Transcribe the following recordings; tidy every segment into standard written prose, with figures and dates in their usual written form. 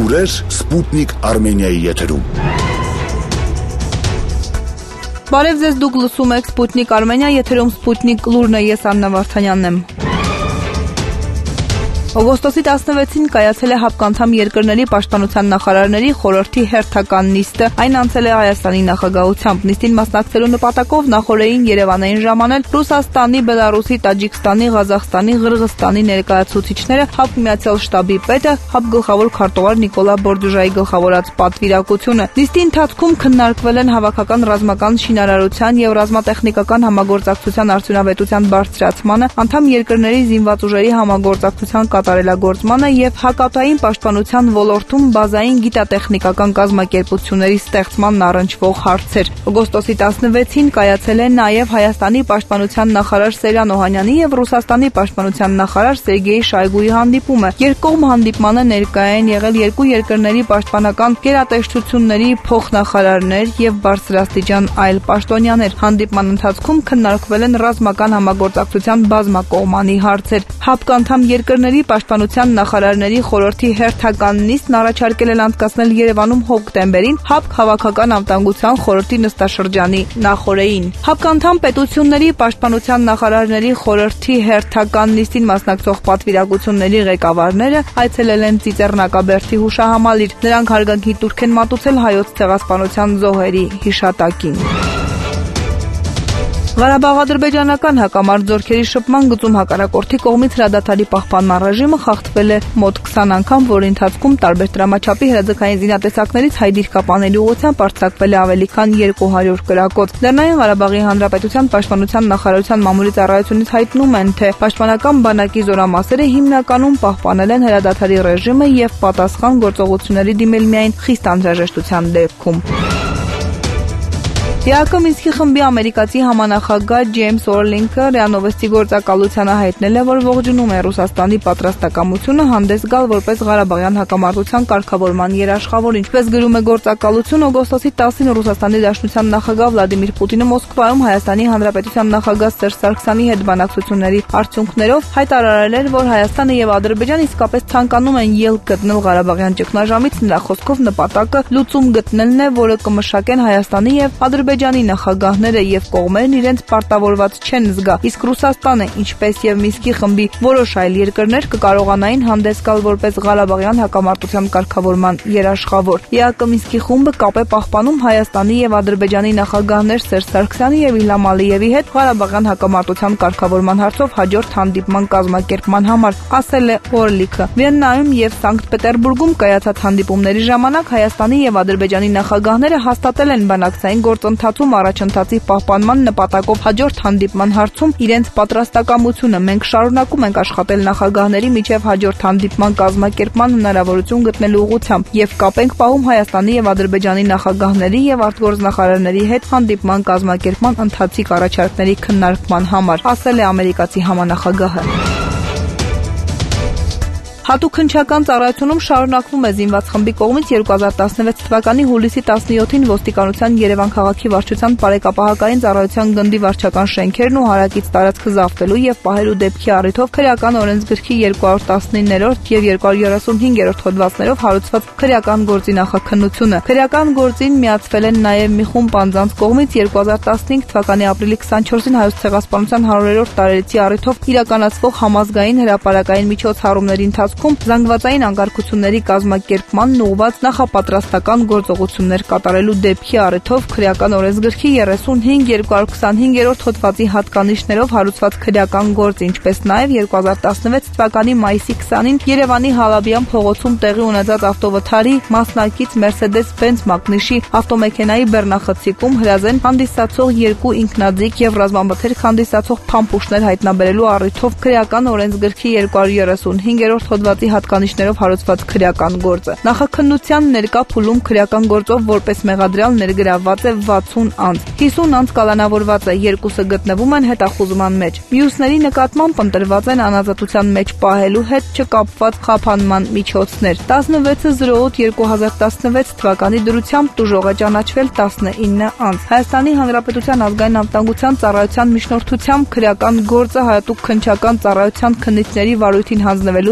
Լուրեր Սպուտնիկ Արմենիայի եթերում։ Բարև ձեզ, դուք լսում եք Սպուտնիկ Արմենիա եթերում Սպուտնիկ լուրն է, ես Աննա Վարդանյանն եմ։ Օգոստոսի 16-ին կայացել է հապկանդամ երկրների պաշտպանության նախարարների խորհրդի հերթական նիստը, այն անցել է Հայաստանի նախագահությամբ։ Նիստին մասնակցելու նպատակով նախորդին Երևան էին ժամանել Ռուսաստանի, Բելարուսի, Տաջիկստանի, Ղազախստանի, Ղրղստանի ներկայացուցիչները, ՀԱՊԿ Միացյալ շտաբի պետը, ՀԱՊԿ գլխավոր քարտուղար Նիկոլա Բորդյուժայի գլխավորած պատվիրակությունը։ Նիստի ընթացքում քննարկվել են հավաքական ռազմական շինարարության եւ ռազմատեխնիկական համագործակցության արդյունավետության բարձրացմանը, անդամ երկրների զինված ուժերի համագործակցության կատարելագործմանը եւ հակատային պաշտպանության ոլորտում բազային գիտատեխնիկական կազմակերպությունների ստեղծմանն առնչվող հարցեր։ Օգոստոսի 16-ին կայացել է նաեւ Հայաստանի պաշտպանության նախարար Սերյան Օհանյանի եւ Ռուսաստանի պաշտպանության նախարար Սերգեյ Շոյգուի հանդիպումը։ Երկկողմ հանդիպմանը ներկայ են եղել երկու երկրների պաշտպանական գերատեսչությունների փոխնախարարներ եւ բարձրաստիճան այլ պաշտոնյաներ։ Հանդիպման ընթացքում քննարկվել են ռազմական համագործակցության բազմակողմանի հարցեր։ ՀԱՊԿ անդամ երկրների պաշտպանության նախարարների խորհրդի հերթական նիստն առաջարկել է անցկացնել Երևանում հոկտեմբերին ՀԱՊԿ հավաքական անվտանգության խորհրդի նստաշրջանի նախօրեին։ ՀԱՊԿ անդամ պետությունների պաշտպանության նախարարների խորհրդի հերթական նիստին մասնակցող պատվիրակությունների ղեկավարները այցելել են Ծիծեռնակաբերդի հուշահամալիր։ Նրանք հարգանքի տուրք են մատուցել հայոց ցեղասպանության զոհերի հիշատակին։ Ղարաբաղ-ադրբեջանական հակամարտ զորքերի շփման գծում հակառակորդի կողմից հրադադարի պահպանման ռեժիմը խախտվել է մոտ 20 անգամ, որի ընթացքում տարբեր դրամաչափի հրաձգային զինատեսակներից հայ դիրքապանելի ուղղությամբ արձակվել է ավելի քան 200 կրակոց։ Լեռնային Ղարաբաղի Հանրապետության պաշտպանության նախարարության մամուլի ծառայությունից հայտնում են, թե պաշտպանական բանակի զորամասերը հիմնականում պահպանել են հրադադարի ռեժիմը եւ պատասխան գործողությունների դիմել միայն խիստ անհրաժեշտության դեպքում։ ԵԱԿ Մինսկի խմբի ամերիկացի համանախագահ Ջեյմս Օրլինգը ՌԻԱ Նովոստի գործակալությանը հայտնել է, որ ողջունում է Ռուսաստանի պատրաստակամությունը հանդես գալ որպես Ղարաբաղյան հակամարտության կարգավորման երաշխավոր։ Ինչպես գրում է գործակալությունը, օգոստոսի 10-ին Ռուսաստանի Դաշնության նախագահ Վլադիմիր Պուտինը Մոսկվայում Հայաստանի Հանրապետության նախագահ Սերժ Սարգսյանի հետ բանակցությունների արդյունքներով հայտարարել էր, որ Հայաստանը եւ Ադրբեջանը իսկապես ցանկանում են ելք գտնել Ղարաբաղյան ճգնաժամից։ Նրա խոսքով նպատակը լուծում գտնելն է, որը կմշակեն Հայաստանի եւ Ադրբեջանի նախագահները եւ կողմերն իրենց պարտավորված չեն զգա, իսկ Ռուսաստանը, ինչպես եւ Մինսկի խմբի որոշ այլ երկրներ կկարողանային հանդես գալ որպես Ղարաբաղյան հակամարտության կարգավորման երաշխավոր։ ԵԱԿ Մինսկի խումբը կապ է պահպանում Հայաստանի եւ Ադրբեջանի նախագահներ Սերժ Սարգսյանի եւ Իլհամ Ալիևի հետ Ղարաբաղյան հակամարտության կարգավորման հարցով հաջորդ հանդիպման կազմակերպման համար, ասել է Օրլիկը։ Վիեննայում եւ Սանկտ Պետերբուրգում կայացած հանդիպումների ժամանակ Հայաստանի եւ Ադրբեջանի նախագահները հաստատել են բանակցային գործընթացում առաջընթացի պահպանման նպատակով հաջորդ հանդիպման հարցում իրենց պատրաստակամությունը։ Մենք շարունակում ենք աշխատել նախագահների միջև հաջորդ հանդիպման կազմակերպման հնարավորություն գտնելու ուղղությամբ եւ կապ ենք պահում Հայաստանի եւ Ադրբեջանի նախագահների եւ արտգործնախարարների հետ հանդիպման կազմակերպման ընթացիկ առաջարկների քննարկման համար, ասել է ամերիկացի համանախագահը։ Հատուկ հնչական ծառայությունում շարունակվում է զինված խմբի կողմից 2016 թվականի հուլիսի 17-ին ոստիկանության Երևան քաղաքի վարչության բարեկապահական ծառայության գնդի վարչական շենքերն ու հարակից տարածքը զավթելու եւ պահելու դեպքի առիթով քրեական օրենսգրքի 219-րդ եւ 235-րդ հոդվածներով հարուցված քրեական գործի նախաքննությունը։ Քրեական գործին միացվել են նաեւ մի խումբ անձանց կողմից 2015 թվականի ապրիլի 24-ին հայոց ցեղասպանության 100-րդ տարելիցի առիթով իրականացվող համազգային հրապարակային միջոցառումների զանգվածային անկարգությունների կազմակերպմանն ուղղված նախապատրաստական գործողություններ կատարելու դեպքի առիթով քրեական օրենսգրքի 35-225-րդ հոդվածի հատկանիշներով հարուցված քրեական գործ, ինչպես նաև 2016 թվականի մայիսի 20-ին Երևանի Հալաբյան փողոցում տեղի ունեցած ավտովթարի մասնակից Mercedes-Benz մակնիշի ավտոմեքենայի բեռնախցիկում հրազեն հանդիսացող երկու ինքնաձիգ եւ ռազմամթերք հանդիսացող փամփուշտներ հայտնաբերելու առիթով քրեական օրենսգրքի 235-րդ հոդվածի հատկանիշներով հարուցված քրեական գործը։ Նախաքննության ներկա փուլում քրեական գործով որպես մեղադրյալ ներգրավված է 60 անձ։ 50 անձ կալանավորված է, երկուսը գտնվում են հետախուզման մեջ։ Մյուսների նկատմամբ ընտրված են անազատության մեջ պահելու հետ չկապված խափանման միջոցներ։ 16/08/2016 թվականի դրությամբ տուժող է ճանաչվել 19 անձ։ Հայաստանի Հանրապետության ազգային անվտանգության ծառայության միջնորդությամբ քրեական գործը հատուկ քննչական ծառայության քննիչների վարույթին հանձնվելուց հետո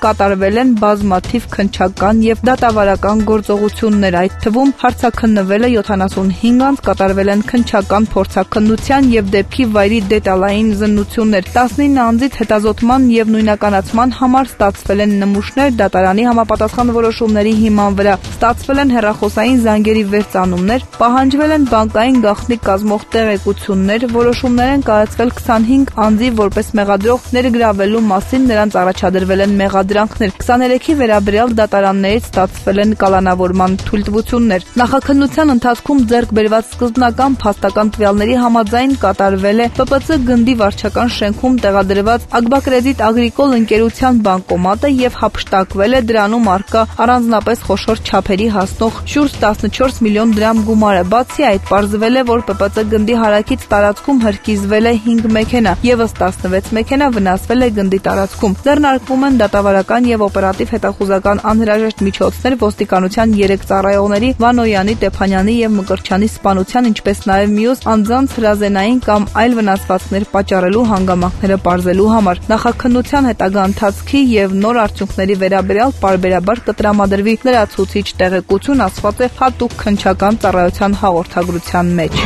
կատարվել են բազմաթիվ քննչական եւ դատավարական գործողություններ, այդ թվում հարցաքննվել է 75 անձ, կատարվել են քննչական փորձաքննության եւ դեպքի վայրի դետալային զննություններ, 19 անձից հետազոտման եւ նույնականացման համար ստացվել են նմուշներ դատարանի համապատասխան որոշումների հիման վրա, ստացվել են հեռախոսային զանգերի վերծանումներ, պահանջվել են բանկային գաղտնիք կազմող տեղեկություններ, որոշումներ են կայացվել 25 անձի որպես մեղադրող ներգրավելու մասին, նրանց առաջադրվել են մեղադրանքներ, 23-ի վերաբերյալ դատարաններից ստացվել են կալանավորման թույլտվություններ։ Նախաքննության ընթացքում ձեռք բերված սկզբնական փաստական տվյալների համաձայն կատարվել է ՊՊՑ գնդի վարչական շենքում տեղադրված Ագբակրեդիտ Ագրիկոլ ընկերության բանկոմատը եւ հափշտակվել է դրանում առկա առանձնապես խոշոր չափերի հասնող շուրջ 14 միլիոն դրամ գումարը։ Բացի այդ, պարզվել է, որ ՊՊՑ գնդի հարակից տարածքում հրկիզվել է 5 մեքենա, եւս 16 մեքենա վնասվել է գնդի տարածքում։ Ձեռնարկվում են դատավարական եւ օպերատիվ հետախուզական անհրաժեշտ միջոցներ ոստիկանության 3 ծառայողների Վանոյանի, Տեփանյանի եւ Մկրտչյանի սպանության, ինչպես նաեւ մյուս անձանց հրազենային կամ այլ վնասվածքներ պատճառելու հանգամանքները պարզելու համար։ Նախաքննության հետագա ընթացքի եւ նոր արդյունքների վերաբերյալ պարբերաբար կտրամադրվի լրացուցիչ տեղեկություն, ասված է հատուկ քննչական ծառայության հաղորդագրության մեջ։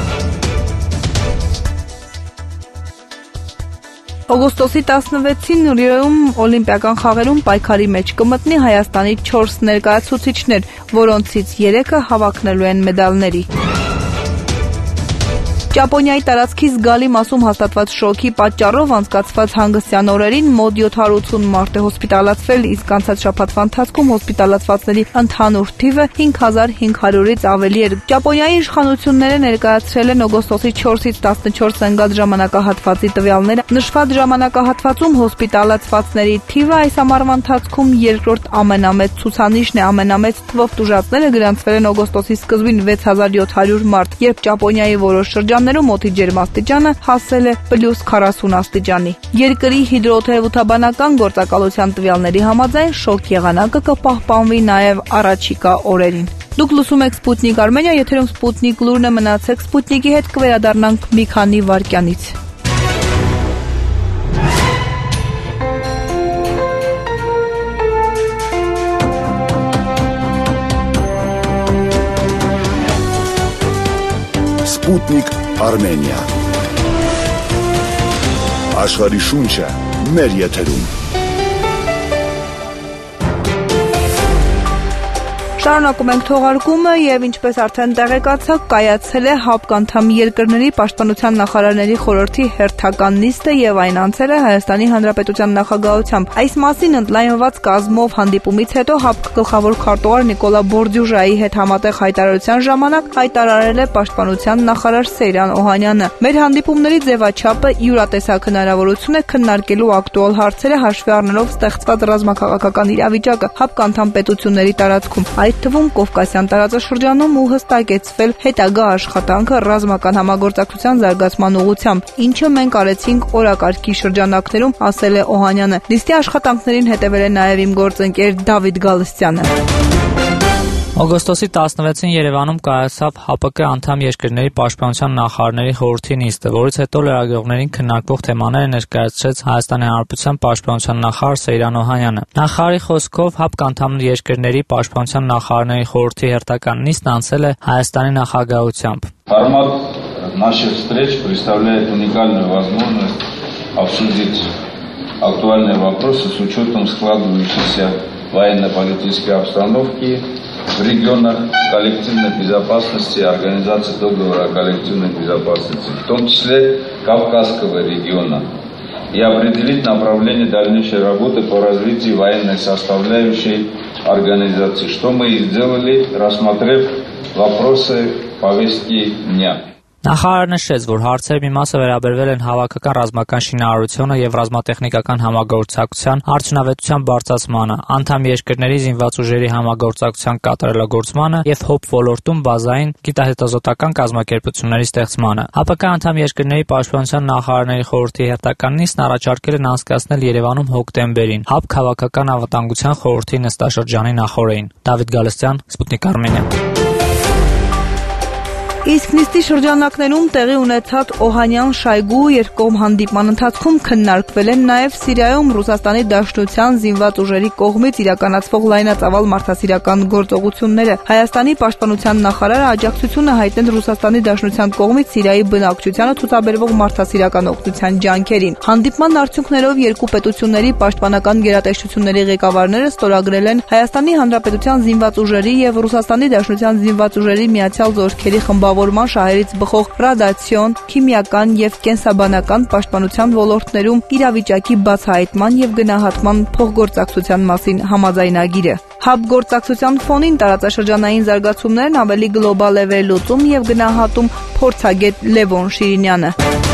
Օգոստոսի 16-ին Ռիոյում օլիմպիական խաղերում պայքարի մեջ կմտնի Հայաստանի 4 ներկայացուցիչներ, որոնցից 3-ը հավակնելու են մեդալների։ Ճապոնիայի տարածքի զգալի մասում հաստատված շոկի պատճառով անցկացված հանգստյան օրերին մոտ 780 մարդ է հոսպիտալացվել, իսկ անցած շաբաթվա ընթացքում հոսպիտալացվածների ընդհանուր թիվը 5500-ից ավելի էր։ Ճապոնիայի իշխանությունները ներկայացրել են օգոստոսի 4-ից 14 ընկած ժամանակահատվածի տվյալները։ Նշված ժամանակահատվածում հոսպիտալացվածների թիվը այս ամառվա ընթացքում երկրորդ ամենամեծ ցուցանիշն է։ Ամենամեծ թվով տուժածները գրանցվել են օգոստոսի սկզբին 6700 մարդ, երբ Ճապոնիայի որոշ շրջաններում օդի ջերմաստիճանը հասել է +40 աստիճանի։ Երկրի հիդրոթերապևտաբանական գործակալության տվյալների համաձայն շոկ եղանակը կպահպանվի նաև առաջիկա օրերին։ Դուք լսում եք Սպուտնիկ Արմենիա, եթերում Սպուտնիկ լուրն է, մնացեք Սպուտնիկի հետ, կվերադառնանք մի քանի վայրկյանից։ Սպուտնիկ Արմենիա։ Աշխարհի շունչը մեր եթերում։ Շարունակում ենք թողարկումը եւ ինչպես արդեն տեղեկացաք, կայացել է ՀԱՊԿ անդամ երկրների պաշտպանության նախարարների խորհրդի հերթական նիստը եւ այն անցել է Հայաստանի Հանրապետության նախագահությամբ։ Այս մասին ընդլայնված կազմով հանդիպումից հետո ՀԱՊԿ գլխավոր քարտուղար Նիկոլա Բորդյուժայի հետ համատեղ հայտարարության ժամանակ հայտարարել է պաշտպանության նախարար Սեյրան Օհանյանը։ Մեր հանդիպումների ձևաչափը յուրատեսակ հնարավորություն է քննարկելու ակտուալ հարցերը հաշվի առնելով ստեղծված ռազմաքաղաքական իրավիճակը ՀԱՊԿ անդամ պետությունների տարածքում, այդ թվում Կովկասյան տարածաշրջանում ու հստակեցվել հետագա աշխատանքը ռազմական համագործակցության զարգացման ուղղությամբ, ինչը մենք արեցինք օրակարգի շրջանակներում, ասել է Օհանյանը։ Նիստի աշխատանքներին հետևել է նաև իմ գործընկեր Դավիթ Գալստյանը։ Օգոստոսի 16-ին Երևանում կայացավ ՀԱՊԿ անդամ երկրների պաշտպանության նախարարների խորհրդի նիստը, որից հետո լրագրողներին քննարկվող թեմաները ներկայացրեց Հայաստանի Հանրապետության պաշտպանության նախարար Սեյրան Օհանյանը։ Նախարարի խոսքով ՀԱՊԿ անդամ երկրների պաշտպանության նախարարների խորհրդի հերթական նիստն անցել է Հայաստանի նախագահությամբ։ Формат наших встреч представляет уникальную возможность обсудить актуальные вопросы с учетом складывающейся военно-политической обстановки в регионах коллективной безопасности, организации договора о коллективной безопасности, в том числе Кавказского региона, и определить направление дальнейшей работы по развитию военной составляющей организации, что мы и сделали, рассмотрев вопросы повестки дня. Նախարարը նշեց, որ հարցերի մի մասը վերաբերվել են հավաքական ռազմական շինարարությունը եւ ռազմատեխնիկական համագործակցության արդյունավետության բարձրացմանը, անդամ երկրների զինված ուժերի համագործակցության կատարելագործմանը եւ ՀՕՊ ոլորտում բազային գիտահետազոտական կազմակերպությունների ստեղծմանը։ ՀԱՊԿ անդամ երկրների պաշտպանության նախարարների խորհրդի հերթական նիստն առաջարկել են անցկացնել Երևանում հոկտեմբերին ՀԱՊԿ քաղաքական անվտանգության խորհրդի նստաշրջանի նախօրեին։ Դավիթ Գալստյան, Սպուտնիկ Արմենիա։ Իսկ նիստի շրջանակներում տեղի ունեցած Օհանյան-Շայգու երկկողմ հանդիպման ընթացքում քննարկվել են նաև Սիրիայում Ռուսաստանի Դաշնության զինված ուժերի կողմից իրականացվող լայնածավալ մարդասիրական գործողությունները։ Հայաստանի պաշտպանության նախարարը աջակցությունը հայտնեց Ռուսաստանի Դաշնության կողմից Սիրիայի բնակչությանը ցուցաբերվող մարդասիրական օգնության ջանքերին։ Հանդիպման արդյունքներով երկու պետությունների պաշտպանական գերատեսչությունների ղեկավարները ստորագրել են Հայաստանի Հանրապետության զինված ուժերի եւ Ռուսաստանի Դաշնության զինված ուժերի միացյալ զորքերի խմբավորման շահերից բխող ռադիացիոն, քիմիական եւ կենսաբանական պաշտպանության ոլորտներում իրավիճակի բացահայտման եւ գնահատման փոխգործակցության մասին համաձայնագիրը։ Հապգործակցության ֆոնին տարածաշրջանային զարգացումներն ավելի գլոբալ է վերլուծում եւ գնահատում փորձագետ Լևոն Շիրինյանը։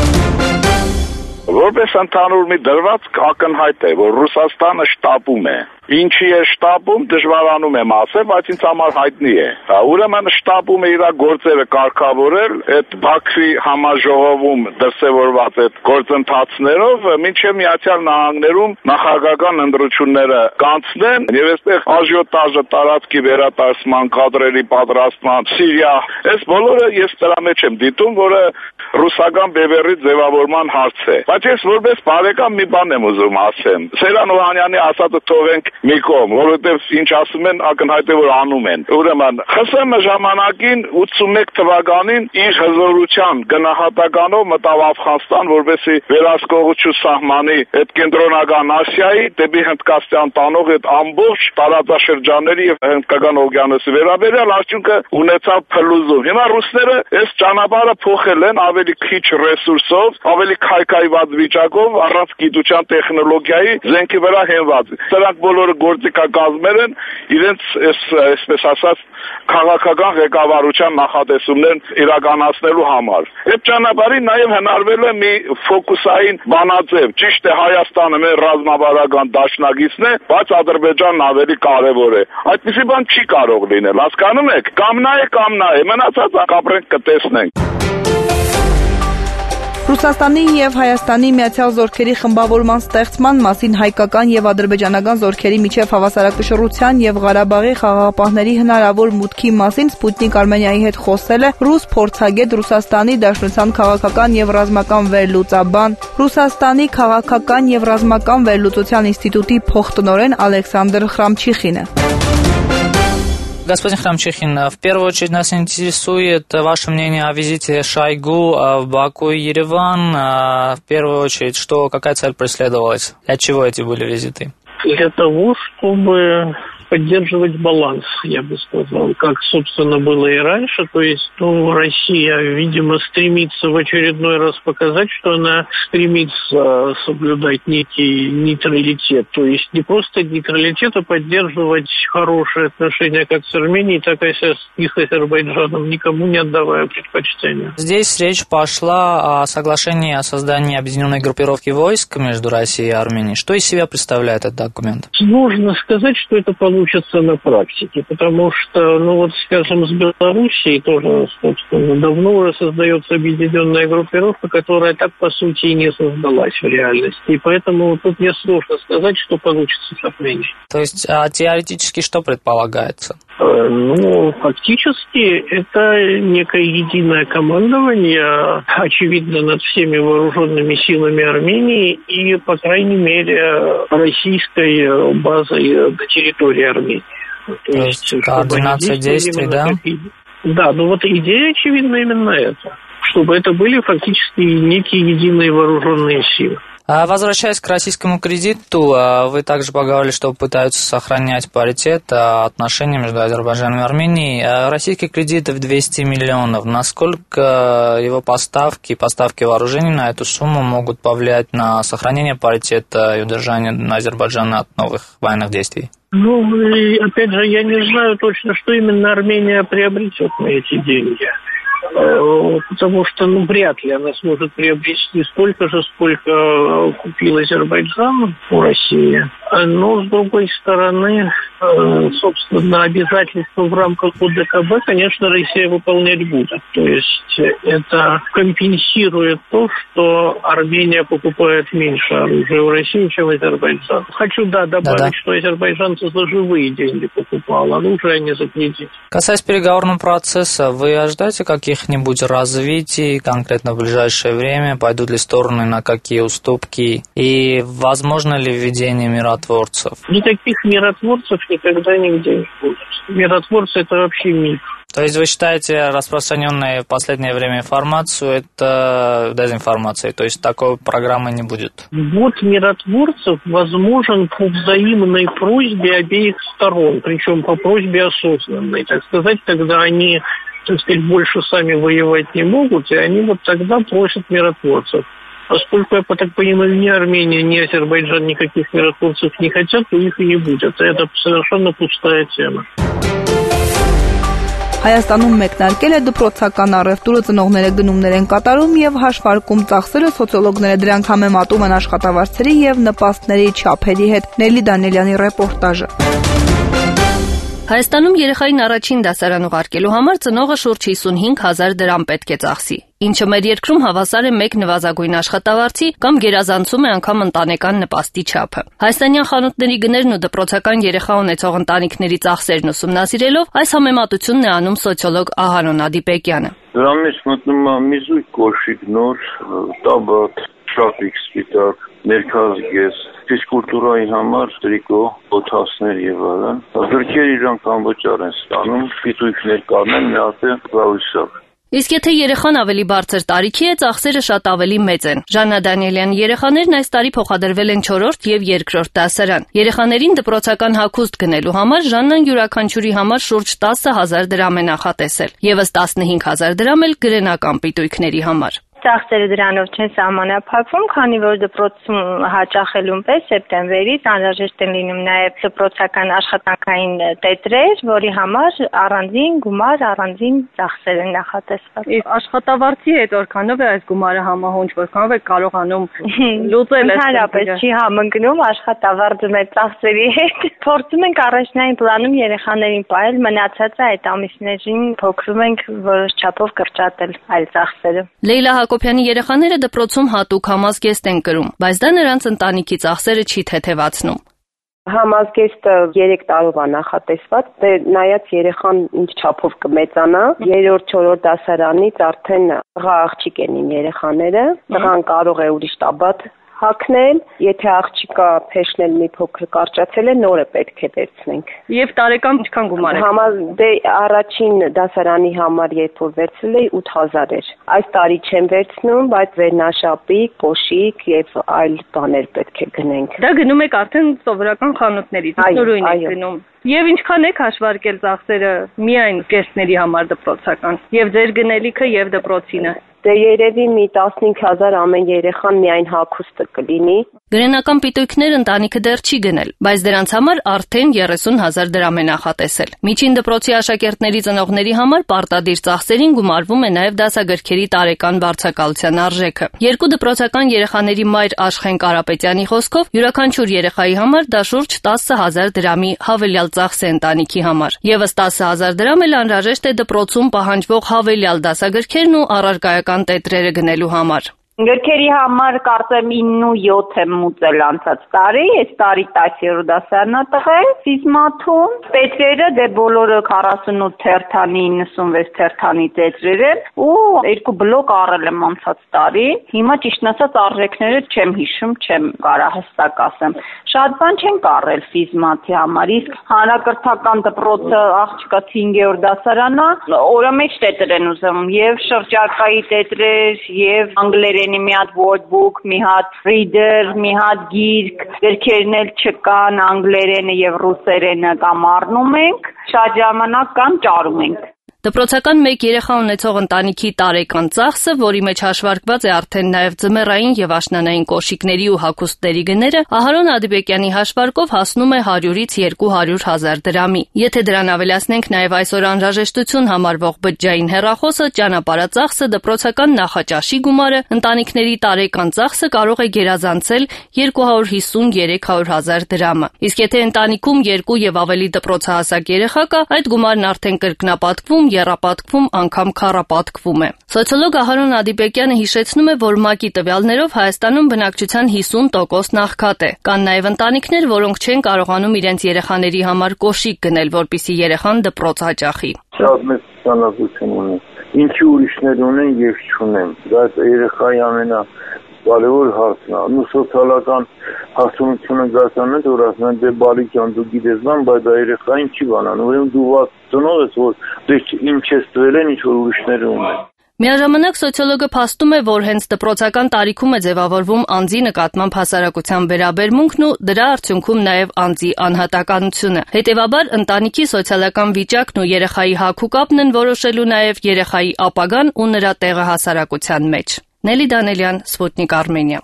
Որպես ընդհանուր մի դրվածք ակնհայտ է, որ Ռուսաստանը շտապում է։ Ինչի է շտապում, դժվարանում եմ ասել, բայց ինձ համար հայտնի է։ Ուրեմն շտապում է իր գործերը կարգավորել այդ Բաքվի համաժողովում դրսևորված այդ գործընթացներով, մինչև Միացյալ Նահանգներում նախագահական ընտրությունները կանցնեն եւ այստեղ աժիոտաժը տարածքի վերադարձման կադրերի պատրաստման Սիրիա, այս բոլորը ես դրա մեջ եմ դիտում, որը ռուսական բևեռի ձևավորման հարց է։ Բայց ես որպես բարեկամ մի բան եմ ուզում ասեմ։ Սերան Օհանյանի ասածը թողենք մի կողմ, որովհետև ինչ ասում են, ակնհայտ է, որ անում են։ Ուրեմն ԽՍՀՄ ժամանակին 81 թվականին իր հզորության գնահատականով մտավ Աֆղանստան, որպեսզի վերահսկողություն սահմանի այդ կենտրոնական Ասիայի դեպի Հնդկաստան տանող այդ ամբողջ տարածաշրջանների եւ Հնդկական օվկիանոսի վերաբերյալ արդյունքը ունեցավ փլուզում։ Հիմա ռուսները այս ճանապարհը փոխել են ավելի քիչ ռեսուրսով, ավելի քայքայված վիճակով, առանց գիտության տեխնոլոգիայի զենքի վրա հենված։ Սրանք բոլորը գործիքակազմեր են իրենց այսպես ասած քաղաքական ղեկավարության նախատեսումներն իրականացնելու համար։ Այդ ճանապարհին նաև հնարվել է մի ֆոկուսային բանաձև։ Ճիշտ է, Հայաստանը մեր ռազմավարական դաշնակիցն է, բայց Ադրբեջանն ավելի կարևոր է։ Այդպիսի բան չի կարող լինել, հասկանում եք։ Կամ նա է, մնացածը կապրենք կտեսնենք։ Ռուսաստանի եւ Հայաստանի միացյալ զորքերի խմբավորման ստեղծման մասին հայկական եւ ադրբեջանական զորքերի միջև հավասարակշռության եւ Ղարաբաղի խաղաղապահների հնարավոր մուտքի մասին Սպուտնիկ Արմենիայի հետ խոսել է ռուս փորձագետ Ռուսաստանի Դաշնության քաղաքական եւ ռազմական վերլուծաբան, Ռուսաստանի քաղաքական եւ ռազմական վերլուծության ինստիտուտի փոխտնօրեն Ալեքսանդր Խրամչիխինը։ Господин Храмчихин, в первую очередь нас интересует ваше мнение о визите Шойгу в Баку и Ереван. В первую очередь, какая цель преследовалась? Для чего эти были визиты? Для того, чтобы поддерживать баланс, я бы сказал, как, собственно, было и раньше. То есть, Россия, видимо, стремится в очередной раз показать, что она стремится соблюдать некий нейтралитет. То есть, не просто нейтралитет, а поддерживать хорошие отношения как с Арменией, так и с Азербайджаном, никому не отдавая предпочтения. Здесь речь пошла о соглашении о создании объединенной группировки войск между Россией и Арменией. Что из себя представляет этот документ? Сложно сказать, что это получится на практике, потому что, скажем, с Белоруссией тоже, собственно, давно уже создается объединенная группировка, которая так, по сути, и не создалась в реальности. И поэтому тут мне сложно сказать, что получится с Арменией. То есть, теоретически что предполагается? Фактически, это некое единое командование, очевидно, над всеми вооруженными силами Армении и, по крайней мере, российской базой на территории Армении. То есть координация действий, да? Да, идея, очевидно, именно это. Чтобы это были фактически некие единые вооруженные силы. Возвращаясь к российскому кредиту, вы также поговорили, что пытаются сохранять паритет отношений между Азербайджаном и Арменией. Российский кредит в 200 миллионов. Насколько его поставки вооружений на эту сумму могут повлиять на сохранение паритета и удержание Азербайджана от новых военных действий? Опять же, я не знаю точно, что именно Армения приобретет на эти деньги. Потому что, вряд ли она сможет приобрести столько же, сколько купил Азербайджан у России. Но, с другой стороны, собственно, обязательства в рамках ОДКБ, конечно, Россия выполнять будет. То есть это компенсирует то, что Армения покупает меньше оружия у России, чем Азербайджан. Хочу, добавить, что азербайджанцы за живые деньги покупал, оружие не за кредит. Касаясь переговорного процесса, вы ожидаете каких каких-нибудь развитий конкретно в ближайшее время? Пойдут ли стороны на какие уступки? И возможно ли введение миротворцев? Никаких миротворцев никогда нигде не будет. Миротворцы – это вообще миф. То есть вы считаете распространенную в последнее время информацию это дезинформацией? То есть такой программы не будет? Вот миротворцев возможен по взаимной просьбе обеих сторон, причем по просьбе осознанной, так сказать, когда они, так сказать, больше сами воевать не могут, и они вот тогда просят миротворцев. Поскольку, я так понимаю, ни Армения, ни Азербайджан никаких миротворцев не хотят, то их и не будет. Это совершенно пустая тема. Հայաստանում մեկնարկել է դպրոցական առևտուրը, ծնողները գնումներ են կատարում եւ հաշվարկում ծախսերը, սոցիոլոգները դրանք համեմատում են աշխատավարձերի եւ նպաստների չափերի հետ։ Նելի Դանիելյանի ռեպորտաժը։ Հայաստանում երեխային առաջին դասարան ուղարկելու համար ծնողը շուրջ 55,000 դրամ պետք է ծախսի, ինչը մեր երկրում հավասար է մեկ նվազագույն աշխատավարձի կամ գերազանցում է անգամ ընտանեկան նպաստի չափը։ Հայաստանյան խանութների գներն ու դպրոցական երեխա ունեցող ընտանիքների ծախսերն ուսումնասիրելով այս համեմատությունն է անում սոցիոլոգ Ահարոն Ադիպեկյանը։ Դրա մեջ մտնում է միզույթ, կոշիկ, նոր, տաբատ, շապիկ, սպիտակ, ներքազգեզ, ֆիզկուլտուրայի համար տրիկո, օթասներ եւ այլն։ Գրքեր իրանք անվճար են ստանում, ֆիտույքներ կանեն, մի հատ է վավուսակ։ Իսկ եթե երեխան ավելի բարձր տարիքի է, ծախսերը շատ ավելի մեծ են։ Ժաննա Դանիելյանի երեխաներն այս տարի փոխադրվել են 4-րդ եւ 2-րդ դասարան։ Երեխաներին դպրոցական հագուստ գնելու համար Ժաննան յուրաքանչյուրի համար շուրջ 10,000 դրամ է նախատեսել, եւս 15,000 դրամ էլ գրենական պիտույքների համար։ Ծախսերը դրանով չեն սահմանափակվում, քանի որ դպրոցում հաճախելուն պես սեպտեմբերից անհրաժեշտ են լինում նաև դպրոցական աշխատանքային տետրեր, որի համար առանձին գումար, առանձին ծախսեր են նախատեսված։ Իսկ աշխատավարձի հետ որքանով է այս գումարը համահունչ, որքանով է կարողանում լուծել այս Ընդհանրապես չի համընկնում աշխատավարձը մեր ծախսերի հետ։ Փորձում ենք առաջնային պլանում երեխաներին պահել, մնացածը այդ ամիսներին փոքրում ենք որոշ չափով կրճատել այլ ծախսերը։ Լեյլա Հակոբյանի երեխաները դպրոցում հատուկ համազգեստ են կրում, բայց դա նրանց ընտանիքի ծախսերը չի թեթևացնում։ Համազգեստը 3 տարով է նախատեսված, նայած երեխան ինչ չափով կմեծանա, 3-4 դասարանից արդեն աղա աղջիկ են իմ երեխաները, տղան կարող է ուրիշ տաբատ հագնել, եթե աղջիկա փեշնել մի փոքր կարճացել է, նորը պետք է վերցնենք։ Եվ տարեկան ինչքան գումար է։ Առաջին դասարանի համար երբ որ վերցրել էի 8000 էր։ Այս տարի չեմ վերցնում, բայց վերնաշապիկ, կոշիկ եւ այլ բաներ պետք է գնենք։ Դա գնում եք արդեն սովորական խանութներից, նորույն եք գնում։ Եվ ինչքան եք հաշվարկել ծախսերը միայն գեստների համար դպրոցական, եւ ձեր գնելիքը եւ դպրոցինը։ Երևի մի 15000 ամեն երեխան միայն հագուստը կլինի։ Գրենական պիտույքներ ընտանիքը դեռ չի գնել, բայց դրանց համար արդեն 30,000 դրամ է նախատեսել։ Միջին դպրոցի աշակերտների ծնողների համար պարտադիր ծախսերին գումարվում է նաև դասագրքերի տարեկան վարձակալության արժեքը։ Երկու դպրոցական երեխաների մայր Աշխեն Կարապետյանի խոսքով յուրաքանչյուր երեխայի համար դա շուրջ 10,000 դրամի հավելյալ ծախս է ընտանիքի համար։ Եվս 10,000 դրամ էլ անհրաժեշտ է դպրոցում պահանջվող հավելյալ դասագրքերն ու առարկայական տետրերը գնելու համար։ Գրքերի համար կարծեմ 9-7 եմ մուծել անցած տարի, այս տարի 10-րդ դասարանա տղել, ֆիզմաթում, տետրերը դե բոլորը 48 թերթանի, 96 թերթանի տետրեր են ու 2 բլոկ առել եմ անցած տարի, հիմա ճիշտն ասած արժեքները չեմ հիշում, չեմ կարող հստակ ասեմ, շատ բան չեն առել ֆիզմաթի համար, իսկ հանրակրթական դպրոցը աղջկա 5-րդ դասարանա, օրը մեջ տետր են ուզում, եւ շրջակայի տետրեր, եւ անգլերեն մի հատ wordbook, մի հատ reader, մի հատ գիրք, գրքերն էլ չկան, անգլերենը եւ ռուսերենը կամ առնում ենք, շատ ժամանակ կամ ճարում ենք։ Դպրոցական մեկ երեխա ունեցող ընտանիքի տարեկան ծախսը, որի մեջ հաշվարկված է արդեն նաև ձմեռային եւ աշնանային կոշիկների ու հագուստների գները, Ահարոն Ադիպեկյանի հաշվարկով հասնում է 100-ից 200,000 դրամի։ Եթե դրան ավելացնենք նաև այսօր անհրաժեշտություն համարվող բջջային հեռախոսը, ճանապարհածախսը, դպրոցական նախաճաշի գումարը, ընտանիքների տարեկան ծախսը կարող է գերազանցել 250-300,000 դրամը։ Իսկ եթե ընտանիքում 2 եւ ավելի դպրոցահասակ երեխա կա, այդ գումարն արդեն կրկնապատկվում, եռապատկվում, անգամ քառապատկվում է։ Սոցիոլոգ Ահարոն Ադիպեկյանը հիշեցնում է, որ ՄԱԿ-ի տվյալներով Հայաստանում բնակչության 50% նախքատ է։ Կան նաև ընտանիքներ, որոնք չեն կարողանում իրենց երեխաների համար կոշիկ գնել, որպեսզի երեխան դպրոց հաճախի։ Շատ մեծ ցանկություն ունի։ Ինչի ուրիշներ ունեն եւ չունեն։ Դա երեխայի ամենակարևոր հարցն է։ Ու սոցիալական հասունությունը գասանը որ ասում են դե բարի ջան դու գիտես բան, բայց դա երեխային չի բանան։ Ուրեմն դու ված ծնող ես, որ դե ինչ ես տվել են, ինչ որ ուրիշները ունեն։ Միաժամանակ սոցիոլոգը փաստում է, որ հենց դպրոցական տարիքում է ձևավորվում անձի նկատմամբ հասարակության վերաբերմունքն ու դրա արդյունքում նաև անձի անհատականությունը։ Հետևաբար ընտանիքի սոցիալական վիճակն ու երեխայի հագու կապն են որոշելու նաև երեխայի ապագան ու նրա տեղը հասարակության մեջ։ Նելի Դանելյան, Սպուտնիկ Արմենիա։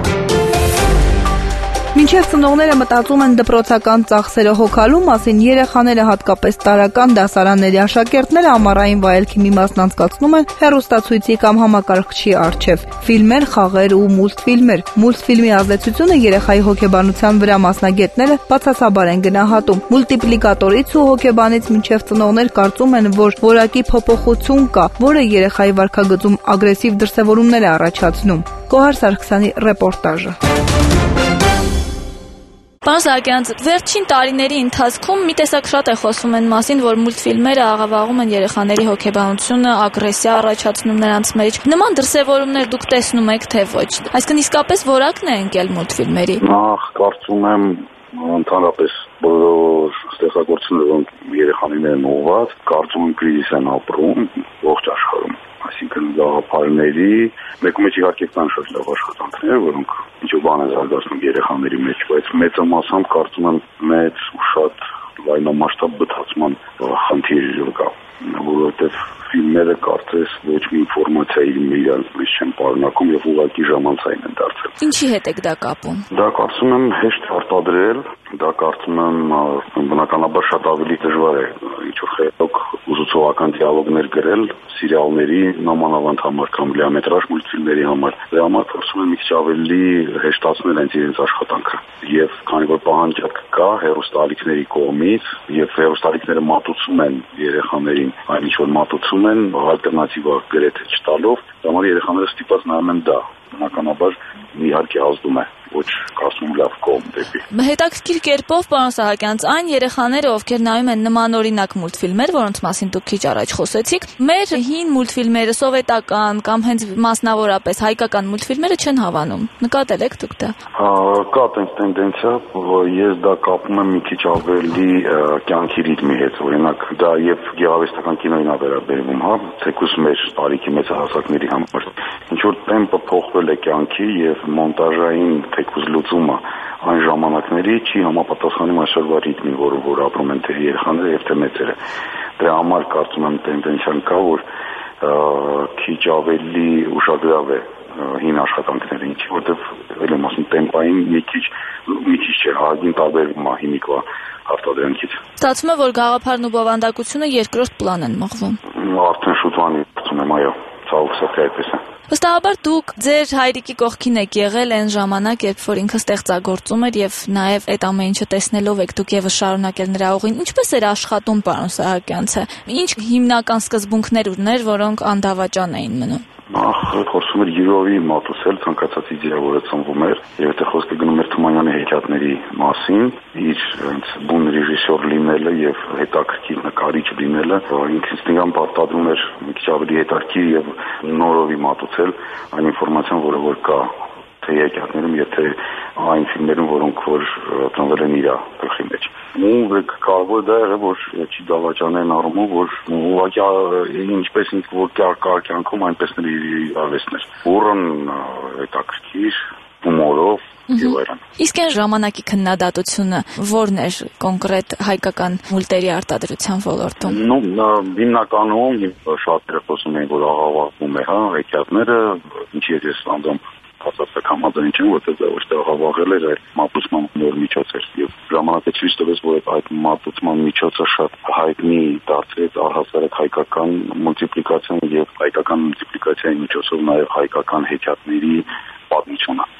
Մինչև ծնողները մտածում են դպրոցական ծախսերը հոգալու մասին, երեխաները հատկապես տարրական դասարանների աշակերտները ամառային վայելքի մի մասն անցկացնում են հեռուստացույցի կամ համակարգչի առջև։ Ֆիլմեր, խաղեր ու մուլտֆիլմեր։ Մուլտֆիլմի ազդեցությունը երեխայի հոգեբանության վրա մասնագետները բացասաբար են գնահատում։ Մուլտիպլիկատորից ու հոգեբանից մինչև ծնողներ կարծում են, որ որակի փոփոխություն կա, որը երեխայի վարքագծում ագրեսիվ դրսևորումներ է առաջացնում։ Գոհար Սարգսյանի ռեպորտաժը։ Պարոն Սահակյան, վերջին տարիների ընթացքում մի տեսակ շատ է խոսում են մասին, որ մուլտֆիլմերը աղավաղում են երեխաների հոգեբանությունը, ագրեսիա առաջացնում նրանց մեջ։ Նման դրսևորումներ դուք տեսնում եք, թե ոչ։ Այսինքն իսկապես որակն է ընկել մուլտֆիլմերի։ Նախ կարծում եմ ընդհանրապես բոլոր ստեղծագործությունները երեխաներին են ուղղված, կարծում եմ կրիզիս են ապրում ողջ աշխարհում։ Այսինքն գաղափարների մեկու մեջ իհարկե կան շատ լավ աշխատանքներ, որոնք ինչ-որ բան են զարգացնում երեխաների մեջ, բայց մեծամասամբ կարծում եմ մեծ ու շատ լայնամասշտաբ բթացման խնդիր կա, որովհետև ֆիլմերը կարծես ոչ մի ինֆորմացիա իրենց մեջ չեն պարունակում եւ ուղղակի ժամանցային են դարձել։ Ինչի հետ եք դա կապում։ Դա կարծում եմ հեշտ արտադրել, դա կարծում եմ բնականաբար շատ ավելի դժվար է ինչ-որ խելոք ուզուցողական դիալոգներ գրել սիրիալների նմանավանդ համար կամ լիամետրաժ մուլտֆիլմերի համար։ Դրա համար փորձում եմ մի քիչ ավելի հեշտացնել իրենց աշխատանքը։ Եվ քանի որ պահանջարկ կա հեռուստալիքների կողմից եւ հեռուստալիքները մատուցում են երեխաներին, այն ինչ որ մատուցում են ալտերնատիվա գրեթե չտալով, դա համար երեխաները ստիպված նայում են դա։ Բնականաբար իհարկե ազդում է ոչ կասում լավ կողմ դեպի։ Հետաքրքիր կերպով, պարոն Սահակյան, այն երեխաները, ովքեր նայում են նմանօրինակ մուլտֆիլմեր, որոնց մասին դուք քիչ առաջ խոսեցիք, մեր հին մուլտֆիլմերը, սովետական կամ հենց մասնավորապես հայկական մուլտֆիլմերը չեն հավանում։ Նկատել եք դուք դա։ Կա տենց տենդենցիա, ես դա կապում եմ մի քիչ ավելի կյանքի ռիթմի հետ, օրինակ դա եւ գեղարվեստական կինոյին է վերաբերվում, հա, թեկուզ մեր տարիքի մեծահասակների համար։ Ինչ որ տեմպը փոխվել է կյանքի եւ մոնտաժային թեկուզ լուծումը այն ժամանակների չի համապատասխանում այսօրվա ռիթմին, որ ապրում են թե երեխաները եւ թե մեծերը։ Դրա համար կարծում եմ տենդենցիան կա, որ քիչ ավելի ուշագրավ է հին աշխատանքները, ինչի որտեվ ել եմ ասում տեմպային մի քիչ չէ, ահագին տարբերվում է հիմիկվա արտադրանքից։ Ստացվում է, որ գաղափարն ու բովանդակությունը երկրորդ պլան են մղվում։ Արդեն շուտվանի ասում եմ, այո, ցավոք սրտի այդպես է։ Վստահաբար դուք ձեր հայրիկի կողքին եք եղել այն ժամանակ, երբ որ ինքը ստեղծագործում էր եւ նաեւ այդ ամեն ինչը տեսնելով եք դուք եւս շարունակել նրա ուղին։ Ինչպես էր աշխատում պարոն Սահակյանցը։ Ինչ հիմնական սկզբունքներ ուներ, որոնք անդավաճան էին մնում։ Նախ խոսում էր յուրովի մատուցել ցանկացած իդեա, որը ծնվում էր, եւ այդտեղ խոսքը գնում էր Թումանյանի հեքիաթների մասին, իր հենց բուն ռեժիսոր լինելը եւ հետաքրքիր նկարիչ լինելը, ինքնից նրան պարտադրում էր մի քիչ ավելի հետաքրքիր եւ նորովի մատուցել այն ինֆորմացիան, որը որ կա թե հեքիաթներում եւ թե այն ֆիլմերում, որոնք որ ծնվել են իր գլխի մեջ։ Ու կարևոր դա է, որ չի դավաճանեն առումով, որ ուղղակի ինչպես ինձ որ կյանքում այնպես իր արվեստներ։ Ուրն հետաքրքիր հումորով եւ այլն։ Իսկ այն ժամանակի քննադատությունը ո՞րն էր կոնկրետ հայկական մուլտերի արտադրության ոլորտում։ Հիմնականում շատերը խոսում են, որ աղավաղվում է, հա, հեքիաթները, ինչի հետ է ստանդում հաստատակ համաձայն չեմ, որտեղ դա ոչ թե աղավաղել էր, այլ մատուցման նոր միջոց էր։ Եվ ժամանակը ցույց տվեց, որ այդ մատուցման միջոցը շատ հայտնի դարձրեց առհասարակ հայկական մուլտիպլիկացիան եւ հայկական մուլտիպլիկացիայի միջոցով նաեւ հայկական հեքիաթների պատմությունը։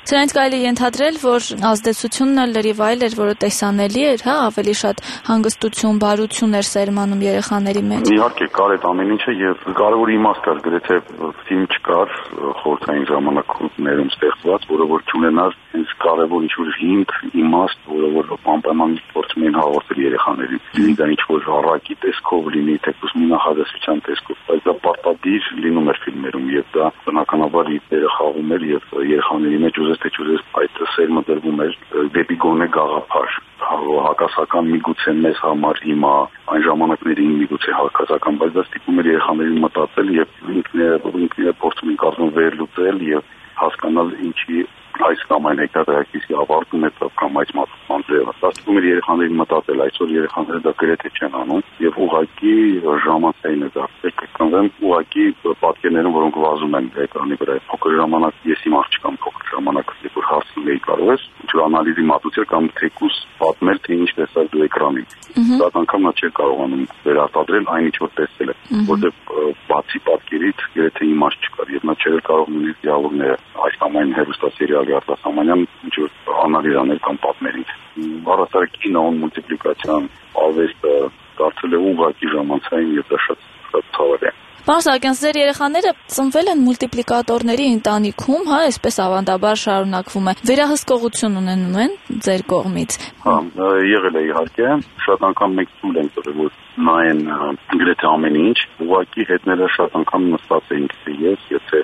Սրանից կարելի ենթադրել, որ ազդեցությունն էլ լրիվ այլ էր, որը տեսանելի էր, հա, ավելի շատ հանգստություն, բարություն էր սերմանում երեխաների մեջ։ Իհարկե, կար այդ ամեն ինչը եւ կարևոր իմաստ կար, գրեթե ֆիլմ չկար խորհրդային ժամանակներում ստեղծված, որը որ չունենար հենց կարևոր ինչ-որ հիմք, իմաստ, որը որ անպայման փորձում էին հաղորդել երեխաներին։ Լինի դա ինչ-որ առակի տեսքով լինի, թեկուզ մի նախադասության տեսքով, բայց դա պարտադիր լինում էր ֆիլմերում եւ դա բնականաբար իր խաղում էր եւ երեխաների մեջ ուզես թե չուզես այդ սերմը դրվում էր դեպի գոնե գաղափար, հակասական միգուցե մեզ համար հիմա այն ժամանակներին միգուցե հակասական, բայց դա ստիպում էր երեխաներին մտածել եւ ինքները փորձում են կարծում վերլուծել եւ հասկանալ ինչի այս կամ այն հետադարձի ավարտում է կամ այս մատուցման ձևը։ Դա ստիպում էր երեխաներին մտածել, այսօր երեխաները դա գրեթե չեն անում եւ ուղղակի ժամանցային է դարձել, կգտնվեն ուղղակի պատկերներում, որոնք վազում են էկրանի վրա։ Փոքր ժամանակ ես իմ աղջկան փոքր ժամանակ երբ որ հարցնում էի կարող ես ինչ-որ անալիզի մատուցել կամ թեկուզ պատմել թե ինչ տեսար դու էկրանին։ Դա անգամ նա չէր կարողանում վերարտադրել այն ինչ որ տեսել է, որովհետեւ բացի պատկերից երեթե իմաստ չկար եւ նա չէր կարող նույնիսկ դիալոգները այս կամ այն հերոստասերիալի արտասահմանյան ինչ-որ անալիզ անել կամ պատմել։ Առասարակ կինոն մուլտիպլիկացիան արվեստը դարձել է ուղղակի ժամանցային եւ դա շատ ցավալի է։ Պարոն Սահակյան, ձեր երեխաները ծնվել են մուլտիպլիկատորների ընտանիքում, հա, այսպես ավանդաբար շարունակվում է։ Վերահսկողություն ունենում են ձեր կողմից։ Հա, եղել է իհարկե, շատ անգամ մենք ցույց ենք տվել, որ նայեն գրեթե ամեն ինչ, ուղղակի հետները շատ անգամ նստած էինք ես, եթե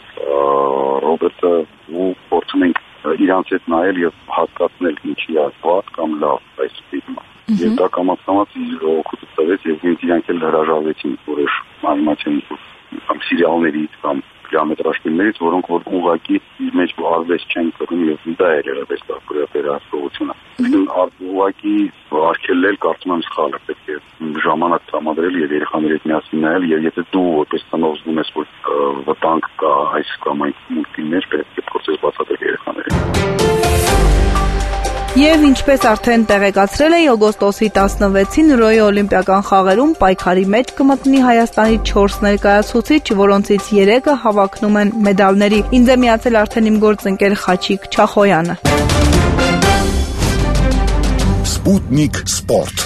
Ռոբերտը ու փորձում ենք իրանց հետ նայել եւ հասկացնել ինչի է վատ կամ լավ այս ֆիլմը։ Եվ դա կամաց-կամաց իր օգուտը տվեց եւ իրանք էլ հրաժարվեցին որոշ անիմացիոն կամ սերիալներից կամ կիլոմետրաժ ֆիլմերից, որոնք որ ուղղակի իր մեջ արվեստ չեն կրում եւ դա է երևեստա վերահսկողությունը։ Ուղղակի արգելել կարծում եմ սխալ է, պետք է ժամանակ տրամադրել եւ երեխաների հետ միասին նայել եւ եթե դու որպես ծնող զգում ես որ վտանգ կա այս կամ այն ֆիլմեր, պետք է փորձես բացատրել երեխաներին։ Եվ ինչպես արդեն տեղեկացրել էի, օգոստոսի 16-ին Ռոյի օլիմպիական խաղերում պայքարի մեջ կմտնի Հայաստանի 4 ներկայացուցիչ, որոնցից 3-ը հավակնում են մեդալների։ Ինձ է միացել արդեն իմ գործընկեր Խաչիկ Չախոյանը։ Սպուտնիկ Սպորտ։